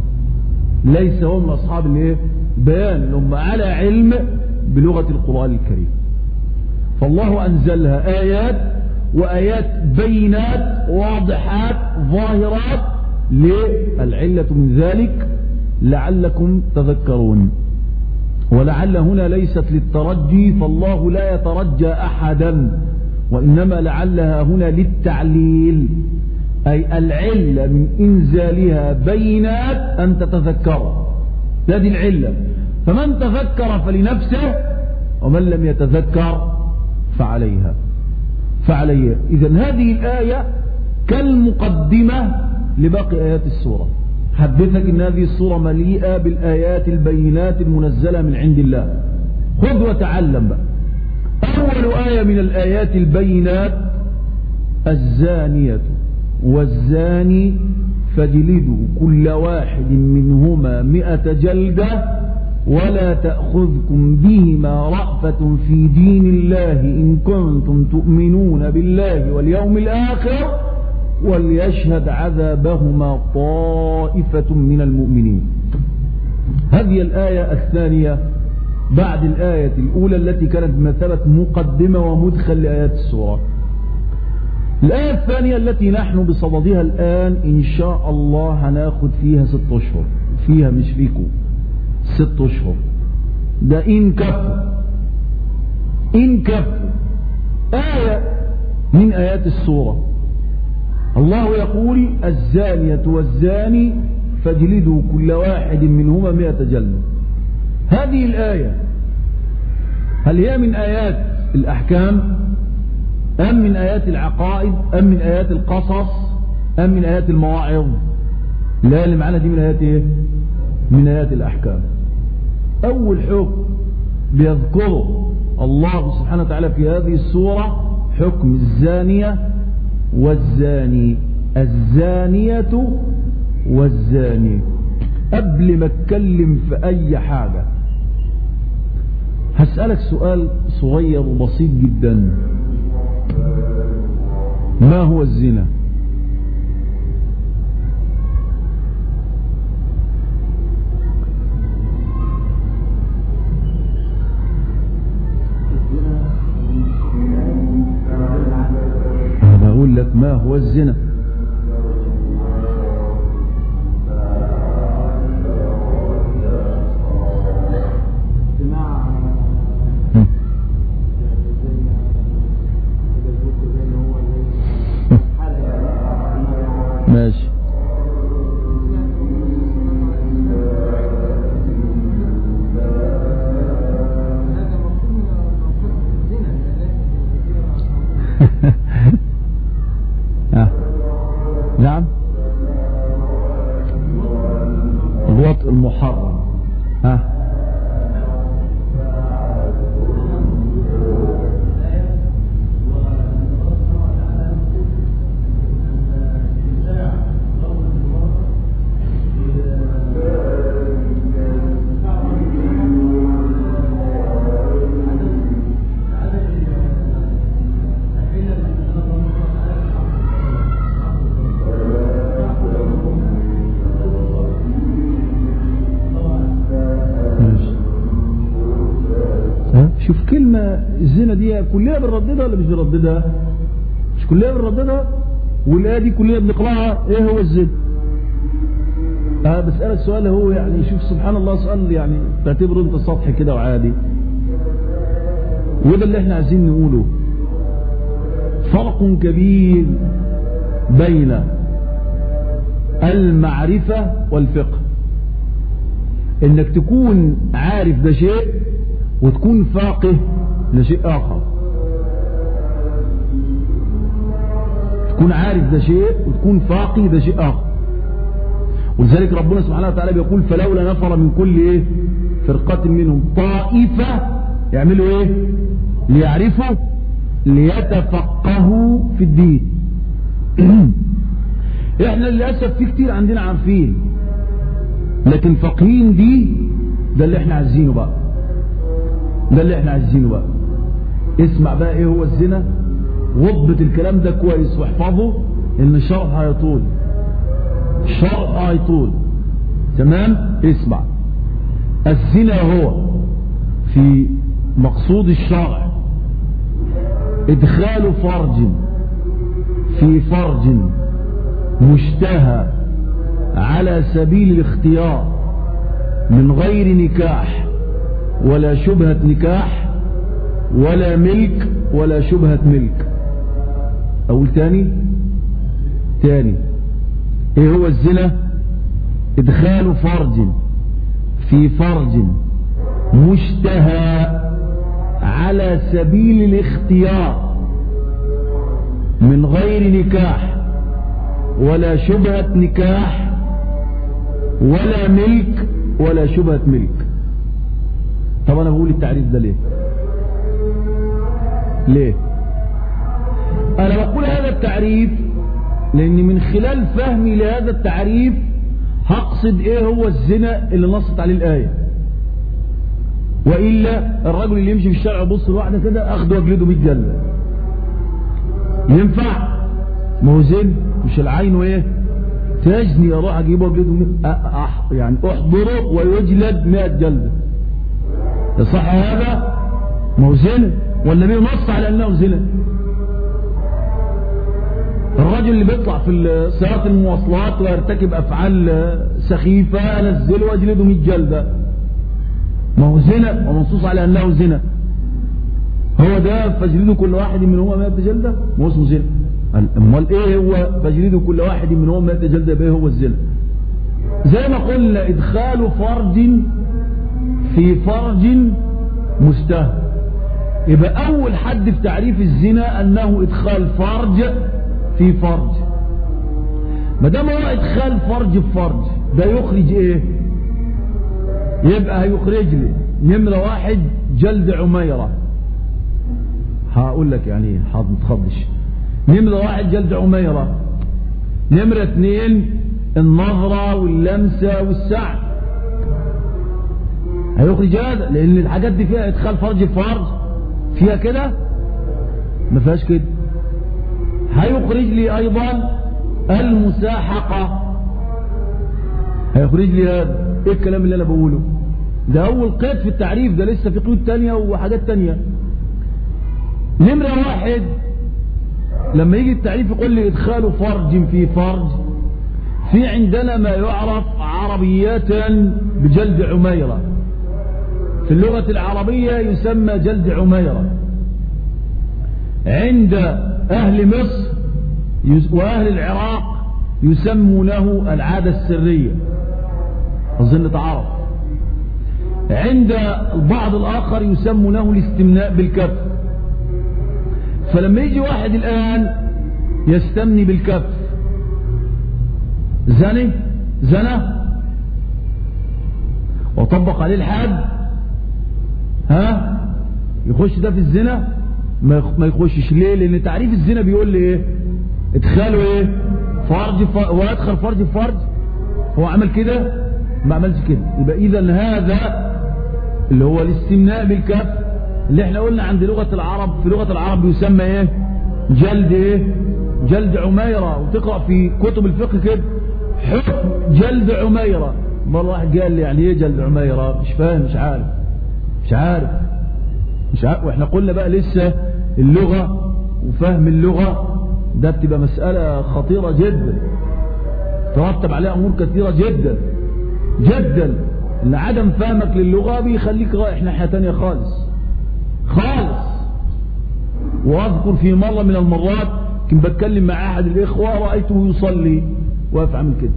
ليس هو من أصحاب البيان، هم على علم بلغة القرآن الكريم. فالله أنزلها آيات، وآيات بينات واضحات ظاهرات. للعلة من ذلك لعلكم تذكرون. ولعل هنا ليست للترجي، فالله لا يترجى أحدا، وإنما لعلها هنا للتعليل، أي العلة من إنزالها بينات أن تتذكر، هذه العلة. فمن تذكر فلنفسه، ومن لم يتذكر فعليها فعليها إذن هذه الآية كالمقدمة لباقي آيات السورة. حدثك إن هذه السورة مليئة بالآيات البينات المنزلة من عند الله. خذ وتعلم بقى. أول آية من الآيات البينات الزانية والزاني فاجلدوا كل واحد منهما مئة جلدة ولا تأخذكم بهما رأفة في دين الله إن كنتم تؤمنون بالله واليوم الآخر وليشهد عذابهما طائفة من المؤمنين. هذه الآية الثانية بعد الآية الأولى التي كانت بمثابة مقدمة ومدخل لآيات السورة. الآية الثانية التي نحن بصددها الآن إن شاء الله هناخد فيها ست أشهر، فيها مش فيكم، ست أشهر ده إن كفوا إن كفوا. آية من آيات السورة الله يقول الزانية والزاني فاجلدوا كل واحد منهما مئة جلدة. هذه الآية هل هي من آيات الأحكام أم من آيات العقائد أم من آيات القصص أم من آيات المواعظ؟ لا، اللي معنا دي من آيات إيه؟ من آيات الأحكام. أول حكم بيذكره الله سبحانه وتعالى في هذه السورة حكم الزانية والزاني، الزانية والزاني. قبل ما اتكلم في أي حاجة هسألك سؤال صغير وبسيط جدا. ما هو الزنا؟ أنا أقول لك ما هو الزنا. ماشي. المحرم. ها شوف كلمة الزنا دي كلنا بنرددها ولا مش بنرددها؟ مش كلنا بنرددها؟ والآية دي كلنا بنقرأها. ايه هو الزنا؟ اه بسألك سؤال، هو يعني شوف سبحان الله سؤال يعني تعتبره انت سطحي كده وعادي، وده اللي احنا عايزين نقوله. فرق كبير بين المعرفة والفقه، انك تكون عارف ده شيء وتكون فاقه لشيء آخر. تكون عارف ده شيء وتكون فاقه ده شيء آخر. ولذلك ربنا سبحانه وتعالى بيقول فلولا نفر من كل ايه فرقة منهم طائفة يعملوا ايه ليعرفوا ليتفقهوا في الدين. احنا للأسف في كتير عندنا عارفين لكن فقهين دي ده اللي احنا عايزينه بقى، ده اللي احنا عايزينه بقى. اسمع بقى ايه هو الزنا، وضبط الكلام ده كويس واحفظه، ان الشرح هيطول، الشرح هيطول. تمام؟ اسمع. الزنا هو في مقصود الشرع ادخال فرج في فرج مشتهى على سبيل الاختيار من غير نكاح ولا شبهة نكاح ولا ملك ولا شبهة ملك. اقول تاني تاني ايه هو الزنا؟ ادخال فرج في فرج مشتهى على سبيل الاختيار من غير نكاح ولا شبهة نكاح ولا ملك ولا شبهة ملك. طب انا بقول التعريف ده ليه؟ ليه؟ انا بقول هذا التعريف لان من خلال فهمي لهذا التعريف هقصد ايه هو الزنا اللي نصت عليه الآية. وإلا الرجل اللي يمشي في الشارع يبص لواحدة كده اخده واجلده مية جلدة ينفع؟ ما هو زين، مش العين وايه تجني اروح اجيبه واجلده أح يعني احضره ويجلد مئة جلدة. صح هذا؟ ما هو زنا، والنبي نص على انه زنا. الرجل اللي بيطلع في سيارات المواصلات ويرتكب افعال سخيفة انزله واجلده مية جلدة، ما هو زنا ومنصوص على انه زنا. هو ده فاجلدوا كل واحد منهما مئة جلدة؟ ما هو اسمه زنا. امال ايه هو فاجلدوا كل واحد منهما مئة جلدة؟ بايه هو الزنا؟ زي ما قلنا ادخال فرج في فرج مشتهى. يبقى اول حد في تعريف الزنا انه ادخال فرج في فرج. ما دام هو ادخال فرج في فرج ده يخرج ايه؟ يبقى هيخرج لي نمرة واحد جلد عميرة. هقول لك يعني ايه، حاضر متخضش. نمرة واحد جلد عميرة. نمرة اثنين النظرة واللمسة والسعد. هيخرج هذا لان الحاجات دي فيها ادخال فرج في فرج، فيها كده ما فيهاش كده. هيخرج لي ايضا المساحقة. هيخرج لي هذا. ايه الكلام اللي انا بقوله ده؟ اول قيد في التعريف، ده لسه في قيود تانية وحاجات تانية. نمرة واحد لما يجي التعريف يقول لي ادخال فرج في فرج، في عندنا ما يعرف عربية بجلد عميرة. في اللغة العربية يسمى جلد عميرة. عند أهل مصر وأهل العراق يسمونه العادة السرية، أظن تعرف. عند البعض الآخر يسمونه الاستمناء بالكف. فلما يجي واحد الآن يستمني بالكف، زني زنا وطبق عليه الحد ها يخش ده في الزنا؟ ما يخشش. ليه؟ لان تعريف الزنا بيقول لي ايه؟ ادخاله ايه؟ فرج ف... وادخل فرج فرج. هو عمل كده؟ ما عملش كده. يبقى اذا هذا اللي هو الاستمناء بالكف اللي احنا قلنا عند لغة العرب، في لغة العرب يسمى ايه؟ جلد ايه؟ جلد عميرة. وتقرأ في كتب الفقه كده حكم جلد عميرة. مرة واحد قال لي يعني ايه جلد عميرة؟ مش فاهم، مش عارف مش عارف مش عارف. واحنا قلنا بقى لسه اللغة وفهم اللغة ده بتبقى مسألة خطيرة جدا، ترتب عليها امور كثيرة جدا جدا. ان عدم فهمك للغة بيخليك رايح ناحية تانية خالص خالص. واذكر في مرة من المرات كنت بتكلم مع احد الاخوة رأيته يصلي واقف عامل كده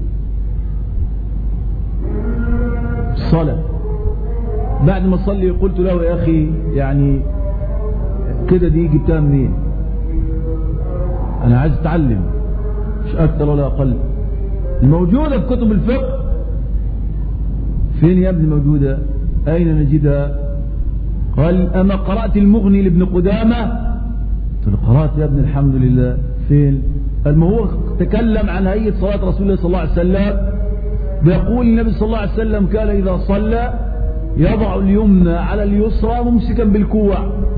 الصلاة. بعد ما صلي قلت له يا اخي يعني كده دي جبتها منين؟ انا عايز اتعلم مش اكتر ولا اقل. الموجودة في كتب الفقه فين يا ابني موجودة؟ اين نجدها؟ قال اما قرأت المغني لابن قدامة؟ قلت له قرأت يا ابني الحمد لله. فين؟ قال ما هو تكلم عن هيئة صلاة رسول الله صلى الله عليه وسلم، بيقول النبي صلى الله عليه وسلم كان اذا صلى يضع اليمنى على اليسرى ممسكا بالكوع.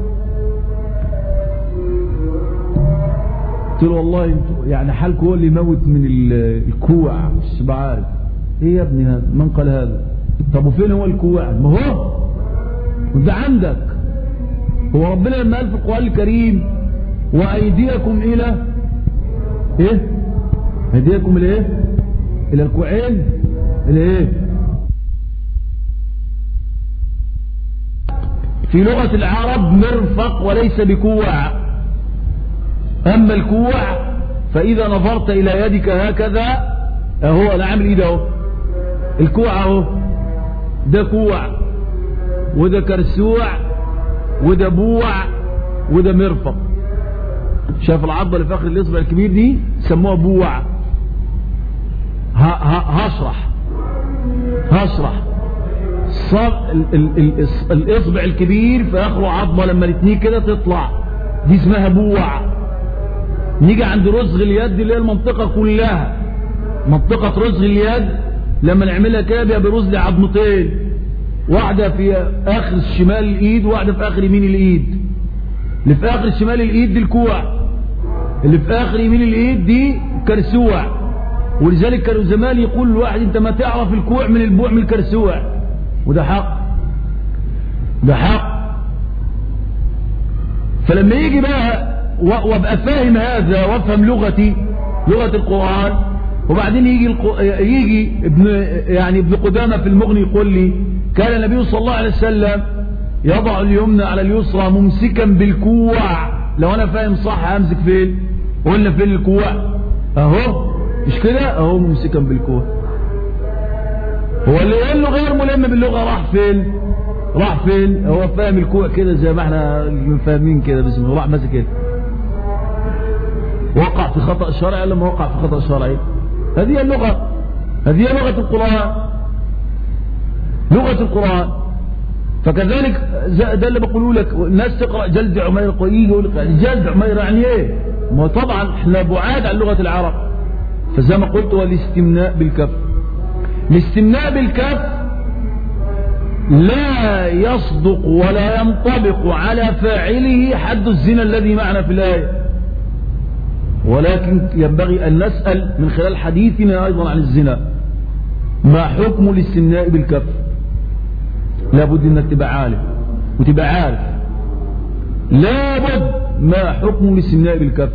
قلت له والله يعني حالك هو اللي يموت من الكوع مش بعارف ايه يا ابني هذا؟ من قال هذا؟ طب وفين هو الكوع؟ ما هو وده عندك. هو ربنا لما قال في القرآن الكريم وايديكم الى ايه؟ ايديكم الى ايه؟ الى الكوعين الى ايه؟ في لغة العرب مرفق وليس بكوع. اما الكوع فاذا نظرت الى يدك هكذا اهو انا عامل ايده اهو الكوع اهو ده كوع وده كرسوع وده بوع وده مرفق. شاف العضة اللي في اخر الاصبع الكبير دي سموها بوع. هشرح هشرح الاصبع الكبير في اخره عظمه لما الاثنين كده تطلع دي اسمها بوع. نيجي عند رزغ اليد اللي هي المنطقه كلها، منطقه رزغ اليد لما نعملها كده بيبقى برزغ عظمتين، واحده في اخر شمال الايد وواحده في اخر يمين الايد. اللي في اخر شمال الايد دي الكوع، اللي في اخر يمين الايد دي كرسوع. ولذلك كانوا زمان يقول الواحد انت ما تعرف الكوع من البوع من الكرسوع، وده حق ده حق. فلما يجي بقى وابقى فاهم هذا وافهم لغتي لغة القرآن، وبعدين يجي القو... يجي ابن يعني ابن قدامة في المغني يقول لي كان النبي صلى الله عليه وسلم يضع اليمنى على اليسرى ممسكا بالكوع. لو انا فاهم صح همسك فين؟ قلنا فين الكوع اهو مش كده اهو ممسكا بالكوع. هو اللي قال له غير ملم باللغة راح فين؟ راح فين؟ هو فاهم الكوع كده زي ما احنا فاهمين كده بسم الله، راح ماسك كده. وقع في خطأ شرعي لما وقع في خطأ شرعي. هذه اللغة، هذه لغة القرآن، لغة القرآن. فكذلك ده اللي بقوله لك الناس تقرأ جلد عمير يجي يقول لك جلد عمير يعني ايه؟ ما طبعا احنا بعاد عن لغة العرب. فزي ما قلت هو الاستمناء بالكف. الاستمناء بالكف لا يصدق ولا ينطبق على فاعله حد الزنا الذي معنا في الآية، ولكن ينبغي أن نسأل من خلال حديثنا أيضا عن الزنا ما حكم الاستمناء بالكف. لابد أنك تبقى عالم وتبقى عارف لابد ما حكم الاستمناء بالكف.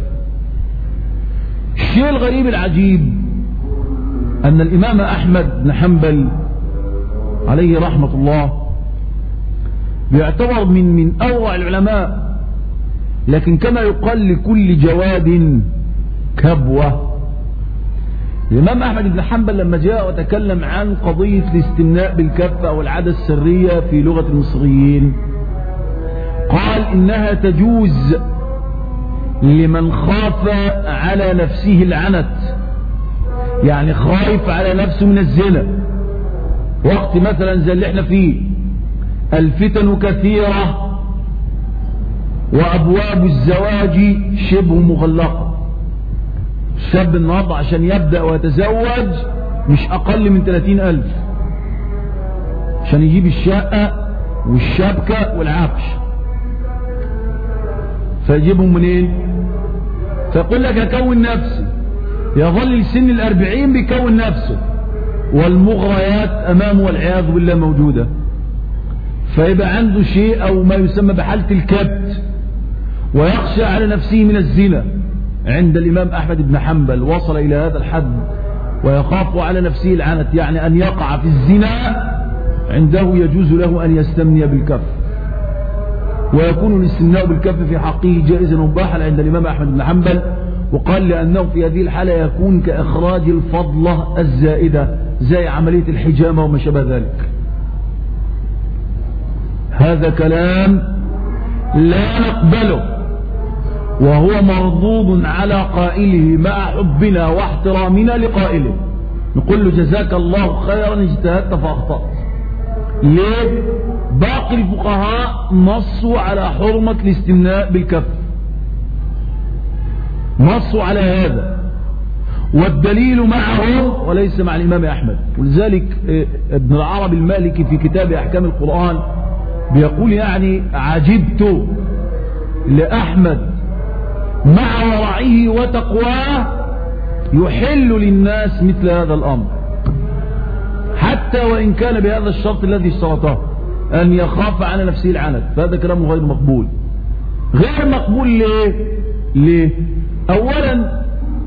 الشيء الغريب العجيب أن الإمام أحمد بن حنبل عليه رحمة الله بيعتبر من من أوع العلماء، لكن كما يقال لكل جواد كبوة. الإمام أحمد بن حنبل لما جاء وتكلم عن قضية الاستمناء بالكف أو العادة السرية في لغة المصريين قال إنها تجوز لمن خاف على نفسه العنت، يعني خايف على نفسه من الزنا. وقت مثلا زي اللي احنا فيه الفتن كثيرة وأبواب الزواج شبه مغلقة. الشاب النهارده عشان يبدأ ويتزوج مش أقل من ثلاثين ألف عشان يجيب الشقة والشبكة والعفش، فيجيبهم منين؟ فيقول لك أكون نفسي، يظل لسن الأربعين بيكون نفسه والمغريات أمامه والعياذ بالله موجودة، فيبقى عنده شيء أو ما يسمى بحالة الكبت، ويخشى على نفسه من الزنا. عند الإمام أحمد بن حنبل وصل إلى هذا الحد، ويخاف على نفسه العنت، يعني أن يقع في الزنا عنده يجوز له أن يستمني بالكف، ويكون الاستمناء بالكف في حقه جائزا مباحا عند الإمام أحمد بن حنبل، وقال لأنه في هذه الحالة يكون كإخراج الفضلة الزائدة زي عملية الحجامة وما شابه ذلك. هذا كلام لا نقبله، وهو مردود على قائله مع حبنا واحترامنا لقائله. نقول له جزاك الله خيرا اجتهدت فأخطأت. ليه؟ باقي الفقهاء نصوا على حرمة الاستمناء بالكف، نصوا على هذا، والدليل معهم وليس مع الإمام أحمد. ولذلك ابن العربي المالكي في كتاب أحكام القرآن بيقول يعني عجبت لأحمد مع ورعه وتقواه يحل للناس مثل هذا الأمر، حتى وإن كان بهذا الشرط الذي اشترطه أن يخاف على نفسه العنت. فهذا كلام غير مقبول. غير مقبول ليه؟ ليه؟ أولا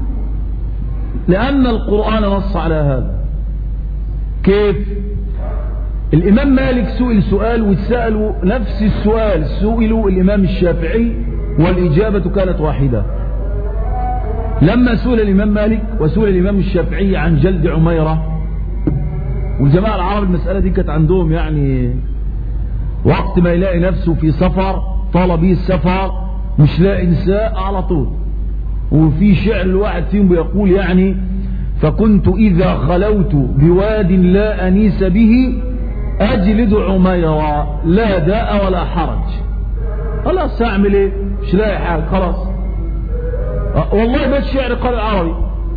لأن القرآن نص على هذا. كيف؟ الإمام مالك سئل سؤال وتسألوا نفس السؤال، سئلوا الإمام الشافعي والإجابة كانت واحدة. لما سئل الإمام مالك وسئل الإمام الشافعي عن جلد عميرة، والجماعة العرب المسألة دي كانت عندهم يعني وقت ما يلاقي نفسه في سفر طال به السفر مش لاقي نساء على طول. وفي شعر الواحد فيهم بيقول يعني فكنت إذا خلوت بواد لا أنيس به أجلد عميرة لا داء ولا حرج. خلاص أعمل إيه؟ مش لاقي حاجة خلاص. أه والله بس شعر قال العربي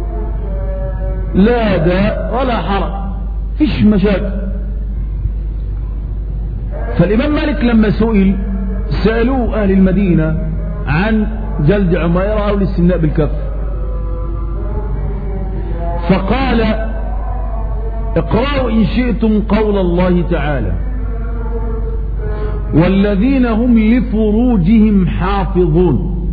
لا داء ولا حرج، فيش مشاكل. فالإمام مالك لما سئل سألوه أهل المدينة عن جلد عميرة أو الاستمناء بالكف، فقال اقرأوا إن شئتم قول الله تعالى والذين هم لفروجهم حافظون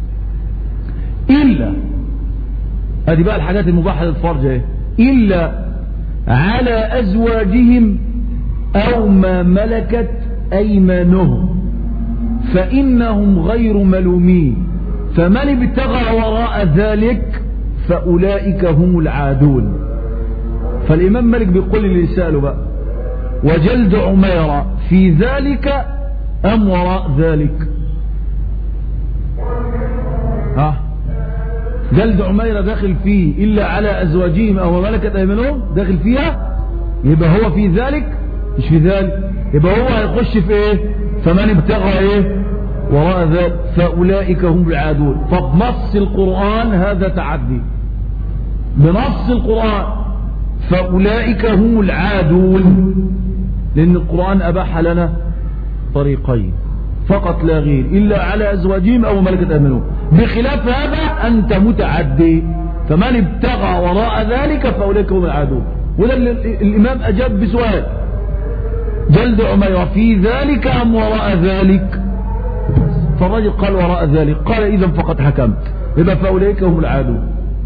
إلا، هذه بقى الحاجات المباحة للفرج، إلا على أزواجهم أو ما ملكت أيمانهم فإنهم غير ملومين، فمن ابتغى وراء ذلك فأولئك هم العادون. فالإمام مالك بيقول اللي سأله بقى وجلد عميرة في ذلك أم وراء ذلك؟ ها جلد عميرة داخل فيه إلا على أزواجهم أو ملكت أيمانهم داخل فيها، يبقى هو في ذلك مش في ذلك، يبقى هو هيخش في إيه؟ فمن ابتغى إيه وراء ذلك فأولئك هم العادون. فبنص القرآن هذا تعدي، بنص القرآن فأولئك هم العادون، لأن القرآن أباح لنا طريقين فقط لا غير، إلا على أزواجهم أو ملكت أيمانهم. بخلاف هذا أنت متعدي، فمن ابتغى وراء ذلك فأولئك هم العادون. وده الإمام أجاب بسؤال جلد عميرة في ذلك أم وراء ذلك؟ فالرجل قال وراء ذلك. قال إذا فقد حكمت، يبقى فأولئك هم العادون.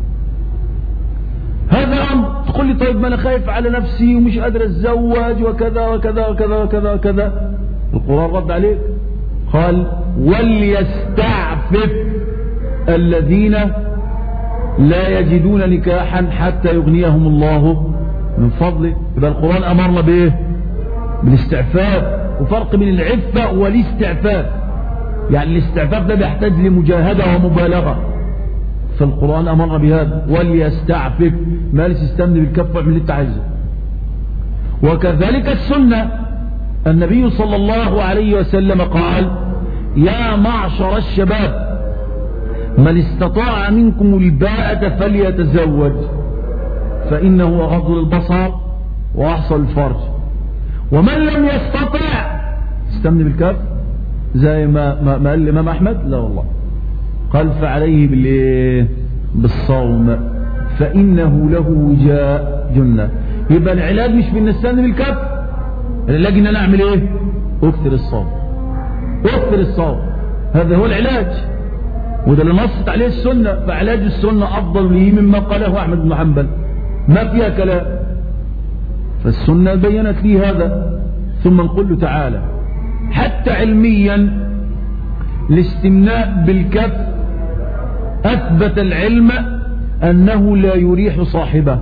هذا أمر. تقول لي طيب ما أنا خايف على نفسي ومش قادر أتزوج وكذا وكذا وكذا وكذا وكذا. القرآن رد عليك قال وليستعفف الذين لا يجدون نكاحا حتى يغنيهم الله من فضله. يبقى القرآن أمرنا بإيه؟ بالاستعفاف. وفرق بين العفة والاستعفاف، يعني الاستعفاف ده بيحتاج لمجاهدة ومبالغة، فالقرآن أمرنا بهذا وليستعفف، ما ليس يستمن بالكف من اللي انت عايزه. وكذلك السنة. النبي صلى الله عليه وسلم قال: يا معشر الشباب من استطاع منكم الباءة فليتزوج فإنه أغض للبصر وأحصن الفرج، ومن لم يستطع استمن بالكف زي ما, ما, ما قال الإمام أحمد، لا والله قال فعليه بالإيه؟ بالصوم فإنه له وجاء جنة. يبقى العلاج مش في ان نستنى بالكف، العلاج ان انا اعمل ايه؟ اكثر الصوم، اكثر الصوم، هذا هو العلاج، وده اللي نصت عليه السنة. فعلاج السنة افضل لي مما قاله احمد بن حنبل، ما فيها كلام، فالسنة بينت لي هذا. ثم نقول له تعالى حتى علميا الاستمناء بالكف اثبت العلم انه لا يريح صاحبه،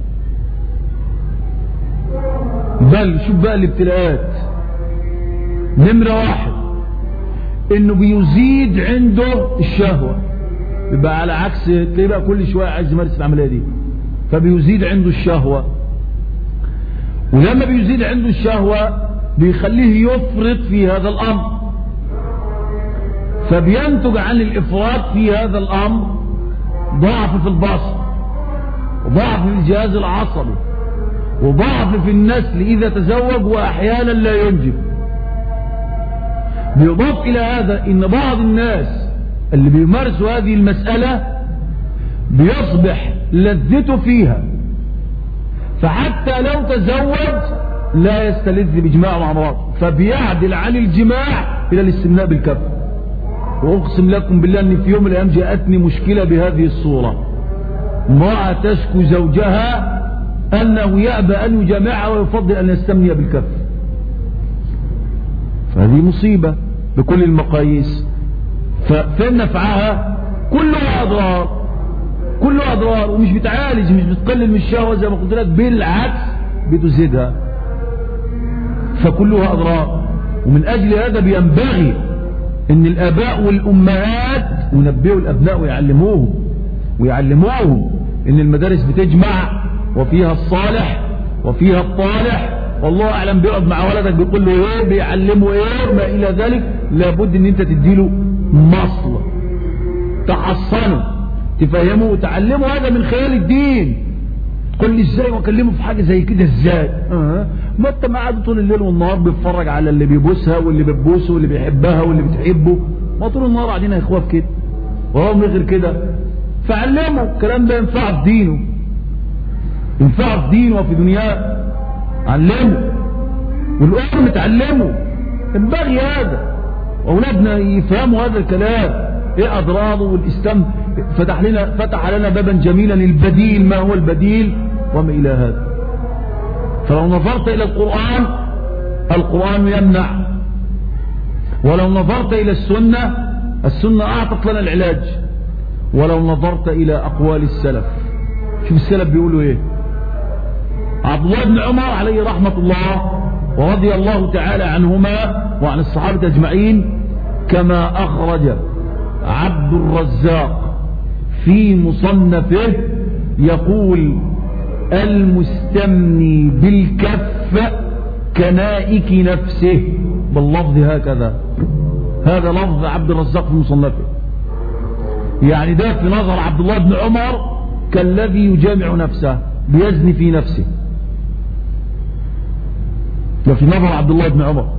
بل شوف بقى الابتلاءات. نمرة واحد انه بيزيد عنده الشهوة، يبقى على عكس تلاقيه بقى كل شوية عايز يمارس العملية دي، فبيزيد عنده الشهوة، ولما بيزيد عنده الشهوة بيخليه يفرط في هذا الامر، فبينتج عن الافراط في هذا الامر ضعف في البصر، وضعف في الجهاز العصبي، وضعف في النسل إذا تزوج، وأحيانا لا ينجب. بيضاف إلى هذا إن بعض الناس اللي بيمارسوا هذه المسألة بيصبح لذته فيها، فحتى لو تزوج لا يستلذ بجماع مع مراته، فبيعدل عن الجماع إلى الاستمناء بالكف. وأقسم لكم بالله أن في يوم من الأيام جاءتني مشكلة بهذه الصورة، امرأة تشكو زوجها أنه يأبى أن يجامعها ويفضل أن يستمني بالكف، فهذه مصيبة بكل المقاييس. ففين نفعها؟ كلها أضرار، كلها أضرار، ومش بتعالج، مش بتقلل من الشهوة زي ما قلت لك، بالعكس بتزيدها، فكلها أضرار. ومن أجل هذا بينبغي أن الآباء والأمهات ينبهوا الأبناء ويعلموهم ويعلموهم أن المدارس بتجمع وفيها الصالح وفيها الطالح، والله أعلم بيقعد مع ولدك بيقول له ايه، بيعلمه ايه، ما إلى ذلك. لابد ان انت تديله مصل، تحصنه، تفهمه وتعلمه هذا من خلال الدين. تقول لي ازاي واكلمه في حاجة زي كده ازاي؟ أه. ما انت قاعد طول الليل والنهار بيتفرج على اللي بيبوسها واللي بتبوسه واللي بيحبها واللي بتحبه، ما طول النهار قاعدين يا اخوات كده وهو من غير كده. فعلمه الكلام ده ينفعه في دينه، ينفعه في دينه وفي دنياه، علمه، والأم تعلمه، ينبغي هذا، وأولادنا يفهموا هذا الكلام ايه أضراره. والإسلام فتح لنا فتح لنا بابا جميلا للبديل، ما هو البديل وما إلى هذا. فلو نظرت إلى القرآن، القرآن يمنع، ولو نظرت إلى السنة، السنة أعطت لنا العلاج، ولو نظرت إلى أقوال السلف، شوف السلف بيقولوا ايه. عبد الله بن عمر عليه رحمة الله ورضي الله تعالى عنهما وعن الصحابة أجمعين، كما أخرج عبد الرزاق في مصنفه، يقول: المستمني بالكف كنائك نفسه، باللفظ هكذا، هذا لفظ عبد الرزاق في مصنفه. يعني ده في نظر عبد الله بن عمر كالذي يجامع نفسه، بيزني في نفسه، ده في نظر عبد الله بن عمر.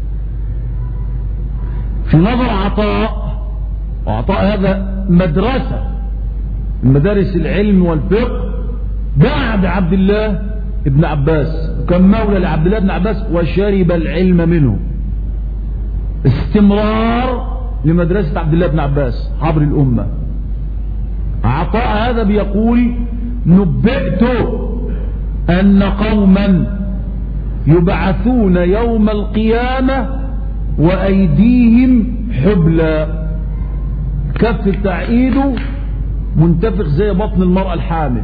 في نظر عطاء، وعطاء هذا مدرسة من مدارس العلم والفقه بعد عبد الله بن عباس، وكان مولى لعبد الله بن عباس وشرب العلم منه، استمرار لمدرسة عبد الله بن عباس حبر الأمة. عطاء هذا بيقول: نبئت أن قوما يبعثون يوم القيامة وأيديهم حبلى، كف بتاع ايده منتفخ زي بطن المرأة الحامل،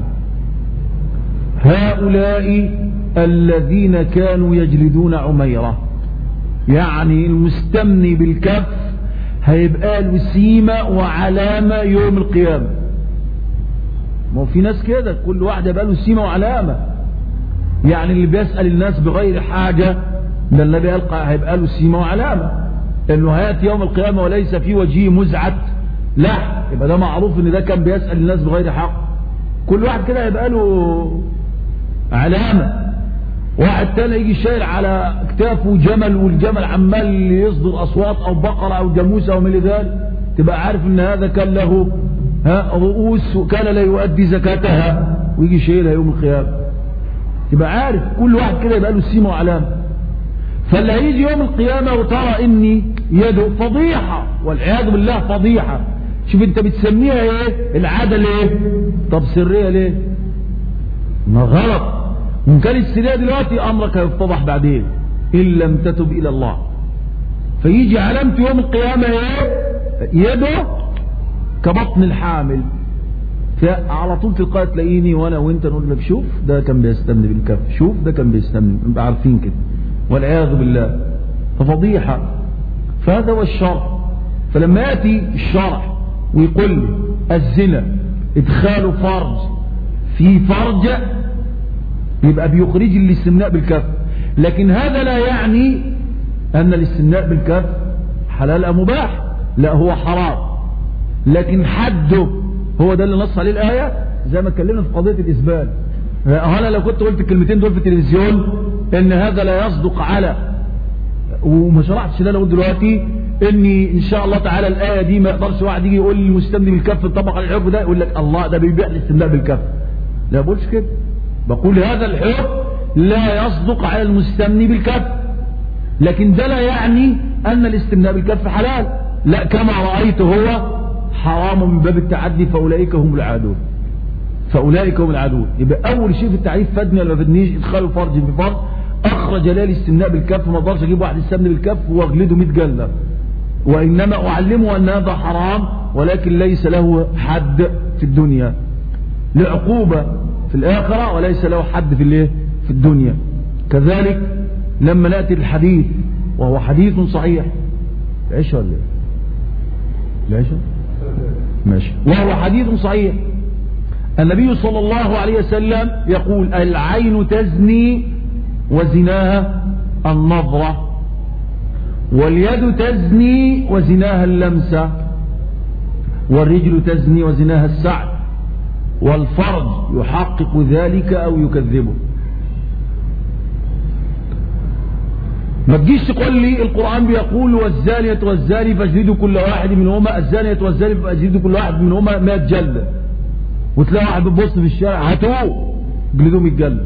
هؤلاء الذين كانوا يجلدون عميرة. يعني المستمني بالكف هيبقى له سيمة وعلامة يوم القيامة. ما هو في ناس كده كل واحد يبقى له سيمة وعلامة، يعني اللي بيسأل الناس بغير حاجة ده النبي قال هيبقى له سيمة وعلامة انه هيأتي يوم القيامة وليس في وجهه مزعة لحم، يبقى ده معروف ان ده كان بيسأل الناس بغير حق. كل واحد كده هيبقى له علامة. واحد تاني يجي شايل على اكتافه جمل والجمل عمال يصدر اصوات او بقرة او جاموسة او من ذلك، تبقى عارف ان هذا كان له ها رؤوس وكان لا يؤدي زكاتها ويجي شايلها يوم القيامة. تبقى عارف كل واحد كده يبقى له سيمة وعلامة. فاللي هيجي يوم القيامة وترى اني يده فضيحة والعياذ بالله فضيحة. شوف انت بتسميها ايه العادة ليه؟ طب سرية ليه؟ ما غلط. وان كان السرية دلوقتي امرك هيفتضح بعدين ان لم تتب الى الله. فيجي علامة يوم القيامة ايه؟ يده كبطن الحامل. على طول تلقائي تلاقيني وانا وانت نقول لك شوف ده كان بيستمن بالكف، شوف ده كان بيستمن، نبقى عارفين كده والعياذ بالله. ففضيحة. فهذا هو الشرع. فلما يأتي الشرع ويقول لي الزنا ادخال فرج في فرج يبقى بيخرج الاستمناء بالكف، لكن هذا لا يعني أن الاستمناء بالكف حلال أو مباح، لا هو حرام، لكن حده هو ده اللي نص عليه الآية. زي ما اتكلمنا في قضية الإسبال، أنا لو كنت قلت الكلمتين دول في التلفزيون ان هذا لا يصدق على، وما شرحتش ده لو دلوقتي اني ان شاء الله تعالى الايه دي ما يقدرش واحد يجي يقول لي المستمن بالكف طبق على الحكم ده يقول لك الله ده بيبيع الاستمناء بالكف. لا بقولش كده، بقول هذا الحكم لا يصدق على المستمن بالكف، لكن ده لا يعني ان الاستمناء بالكف حلال، لا كما رايت هو حرام من باب التعدي فاولئك هم العادون. فاولئك هم العادون. يبقى اول شيء في التعريف فادني ولا ما فادنيش؟ ادخال فرج في فرج. اخرج لي الاستمناء بالكف، ما اقدرش اجيب واحد يستمن بالكف واغلده مئة جلده، وانما اعلمه ان هذا حرام ولكن ليس له حد في الدنيا، لعقوبه في الاخره وليس له حد في الايه في الدنيا. كذلك لما ناتي الحديث وهو حديث صحيح، العشاء ولا ايه؟ العشاء ماشي. وهو حديث صحيح، النبي صلى الله عليه وسلم يقول العين تزني وزناها النظرة، واليد تزني وزناها اللمسة، والرجل تزني وزناها السعي، والفرج يحقق ذلك أو يكذبه. ما تجيش تقول لي القرآن بيقول والزانية والزاني فاجلدوا كل واحد منهما، الزانية والزاني فاجلدوا كل واحد منهما مئة جلدة، وتلاقي واحد بيبص في الشارع هاتوه اجلدوه مئة جلدة،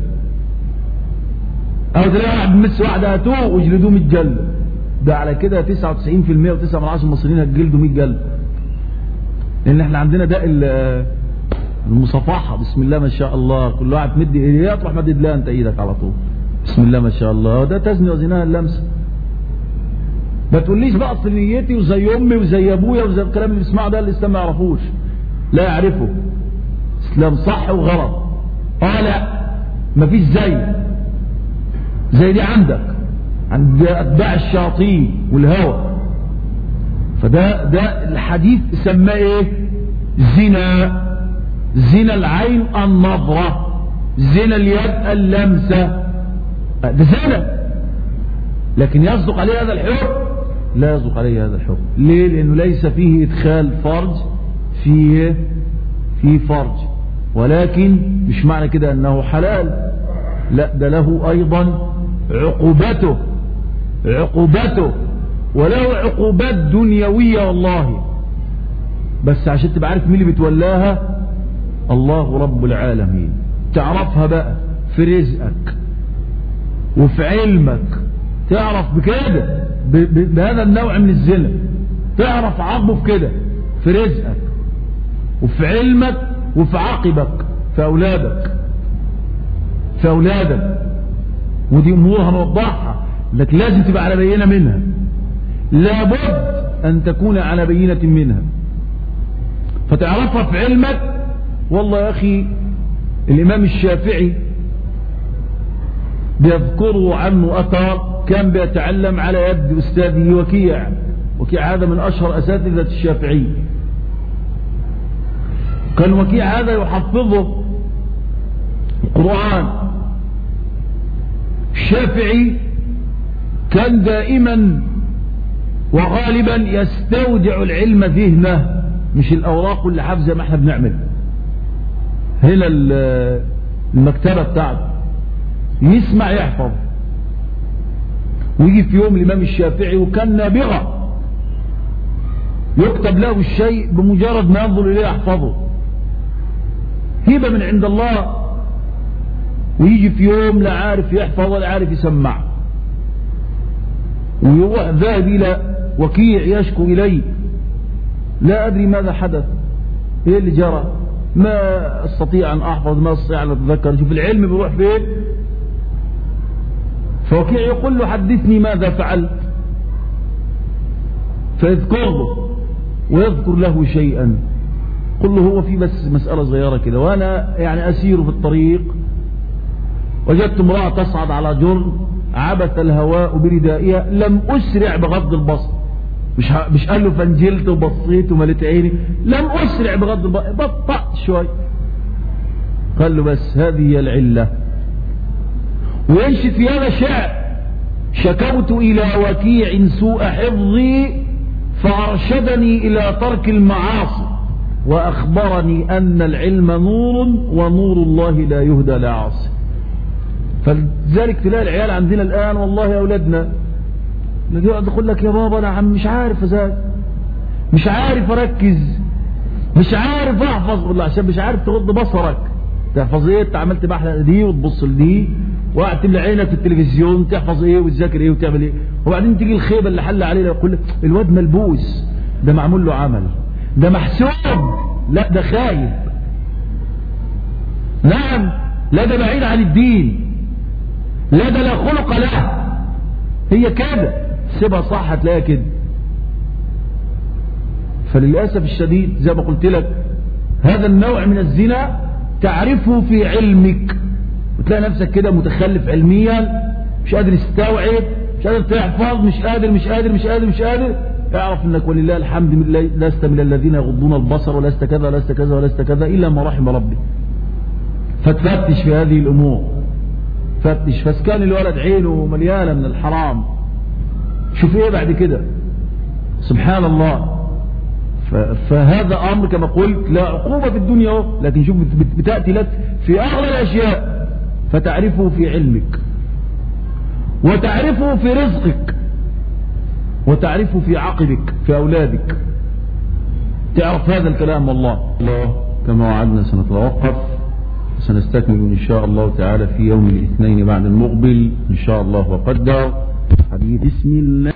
او تلاقي واحد بيمس واحدة هاتوه واجلدوه مئة جلدة. ده على كده تسعة وتسعين بالمئة وتسعة من عشرة المصريين هتجلدوا مئة جلدة، لان احنا عندنا ده المصافحة بسم الله ما شاء الله، كل واحد مد ايديه تروح مدد لها انت ايدك على طول بسم الله ما شاء الله. ده تزني وزناها اللمسة. ما تقوليش بقى اصل نيتي وزي امي وزي ابويا وزي الكلام اللي بيسمعه ده اللي الاسلام ما يعرفوش، لا يعرفه. اسلام صح وغلط. اه لا مفيش زي زي دي عندك عند اتباع الشياطين والهوى. فده ده الحديث سماه ايه؟ زنا. زنا العين النظرة، زنا اليد اللمسة، ده زنا. لكن يصدق عليه هذا الحكم؟ لا يصدق عليه هذا الحكم. ليه؟ لانه ليس فيه ادخال فرج في في فرج، ولكن مش معنى كده انه حلال، لا ده له ايضا عقوبته عقوبته وله عقوبات دنيوية والله، بس عشان تبقى عارف مين اللي بتولاها، الله رب العالمين. تعرفها بقى في رزقك وفي علمك، تعرف بكده بهذا النوع من الزنا، تعرف عقبه في كده في رزقك وفي علمك وفي عاقبك في أولادك في أولادك. ودي أمور هنوضحها، لكن لازم تبقى على بينة منها، لابد أن تكون على بينة منها فتعرفها في علمك. والله يا أخي الإمام الشافعي بيذكروا عنه أثر كان بيتعلم على يد أستاذه وكيع. وكيع هذا من أشهر أساتذة الشافعي. كان وكيع هذا يحفظه القرآن الشافعي كان دائما وغالبا يستودع العلم ذهنه، مش الأوراق اللي حافظ زي ما احنا بنعمل هنا المكتبة بتاعته، يسمع يحفظ. ويجي في يوم الإمام الشافعي وكان نابغة، يكتب له الشيء بمجرد ما ينظر إليه يحفظه، هبة من عند الله. ويجي في يوم لا عارف يحفظ ولا عارف يسمع، ويروح ذاهب إلى وكيع يشكو إليه: لا أدري ماذا حدث، إيه اللي جرى، ما أستطيع أن أحفظ، ما أستطيع أن أتذكر. شوف العلم بيروح فين. فوكيع يقول له: حدثني ماذا فعلت. فيذكر له ويذكر له شيئا. قل له: هو في بس مسألة صغيرة كده، وأنا يعني أسير في الطريق وجدت امرأة تصعد على جرن، عبث الهواء بردائها، لم أسرع بغض البصر. مش مش قال له فنجلت وبصيت ومليت عيني، لم أسرع بغض البصر، بطأت شوي. قال له: بس هذه هي العلة. وينشد في هذا الشعر: شكوت إلى وكيع سوء حفظي فأرشدني إلى ترك المعاصي، وأخبرني أن العلم نور ونور الله لا يهدى لعاصي. فلذلك تلاقي العيال عندنا الآن والله يا أولادنا يقعد يقول لك: يا بابا أنا عم مش عارف أذاكر، مش عارف أركز، مش عارف أحفظ. والله عشان مش عارف تغض بصرك، تحفظ إيه؟ أنت عملت بحلقة دي وتبص لدي وقعدت تملى عينك في التلفزيون، تحفظ إيه وتذاكر إيه وتعمل إيه. وبعدين تيجي الخيبة اللي حل علينا يقول لك: الواد ملبوس، ده معمول له عمل، ده محسوب، لا ده خايب، نعم، لا ده بعيد عن الدين، لا ده لا خلق له. هي كده، سيبها صح هتلاقيها كده. فللأسف الشديد زي ما قلت لك، هذا النوع من الزنا تعرفه في علمك، وتلاقي نفسك كده متخلف علميا، مش قادر تستوعب، مش قادر تحفظ، مش قادر مش قادر مش قادر مش قادر. اعرف انك ولله الحمد لست من الذين يغضون البصر، ولست كذا ولست كذا ولست كذا الا ما رحم ربي. فتفتش في هذه الامور، فتش. فسكان الولد عينه مليانه من الحرام، شوف ايه بعد كده، سبحان الله. فهذا امر كما قلت لا عقوبة في الدنيا، لكن شوف بتأتي لك في اغلى الاشياء. فتعرفه في علمك، وتعرفه في رزقك، وتعرفه في عقلك في اولادك، تعرف هذا الكلام. والله الله كما وعدنا سنتوقف، سنستكمل ان شاء الله تعالى في يوم الاثنين بعد المقبل ان شاء الله وقدر. حديث بسم الله.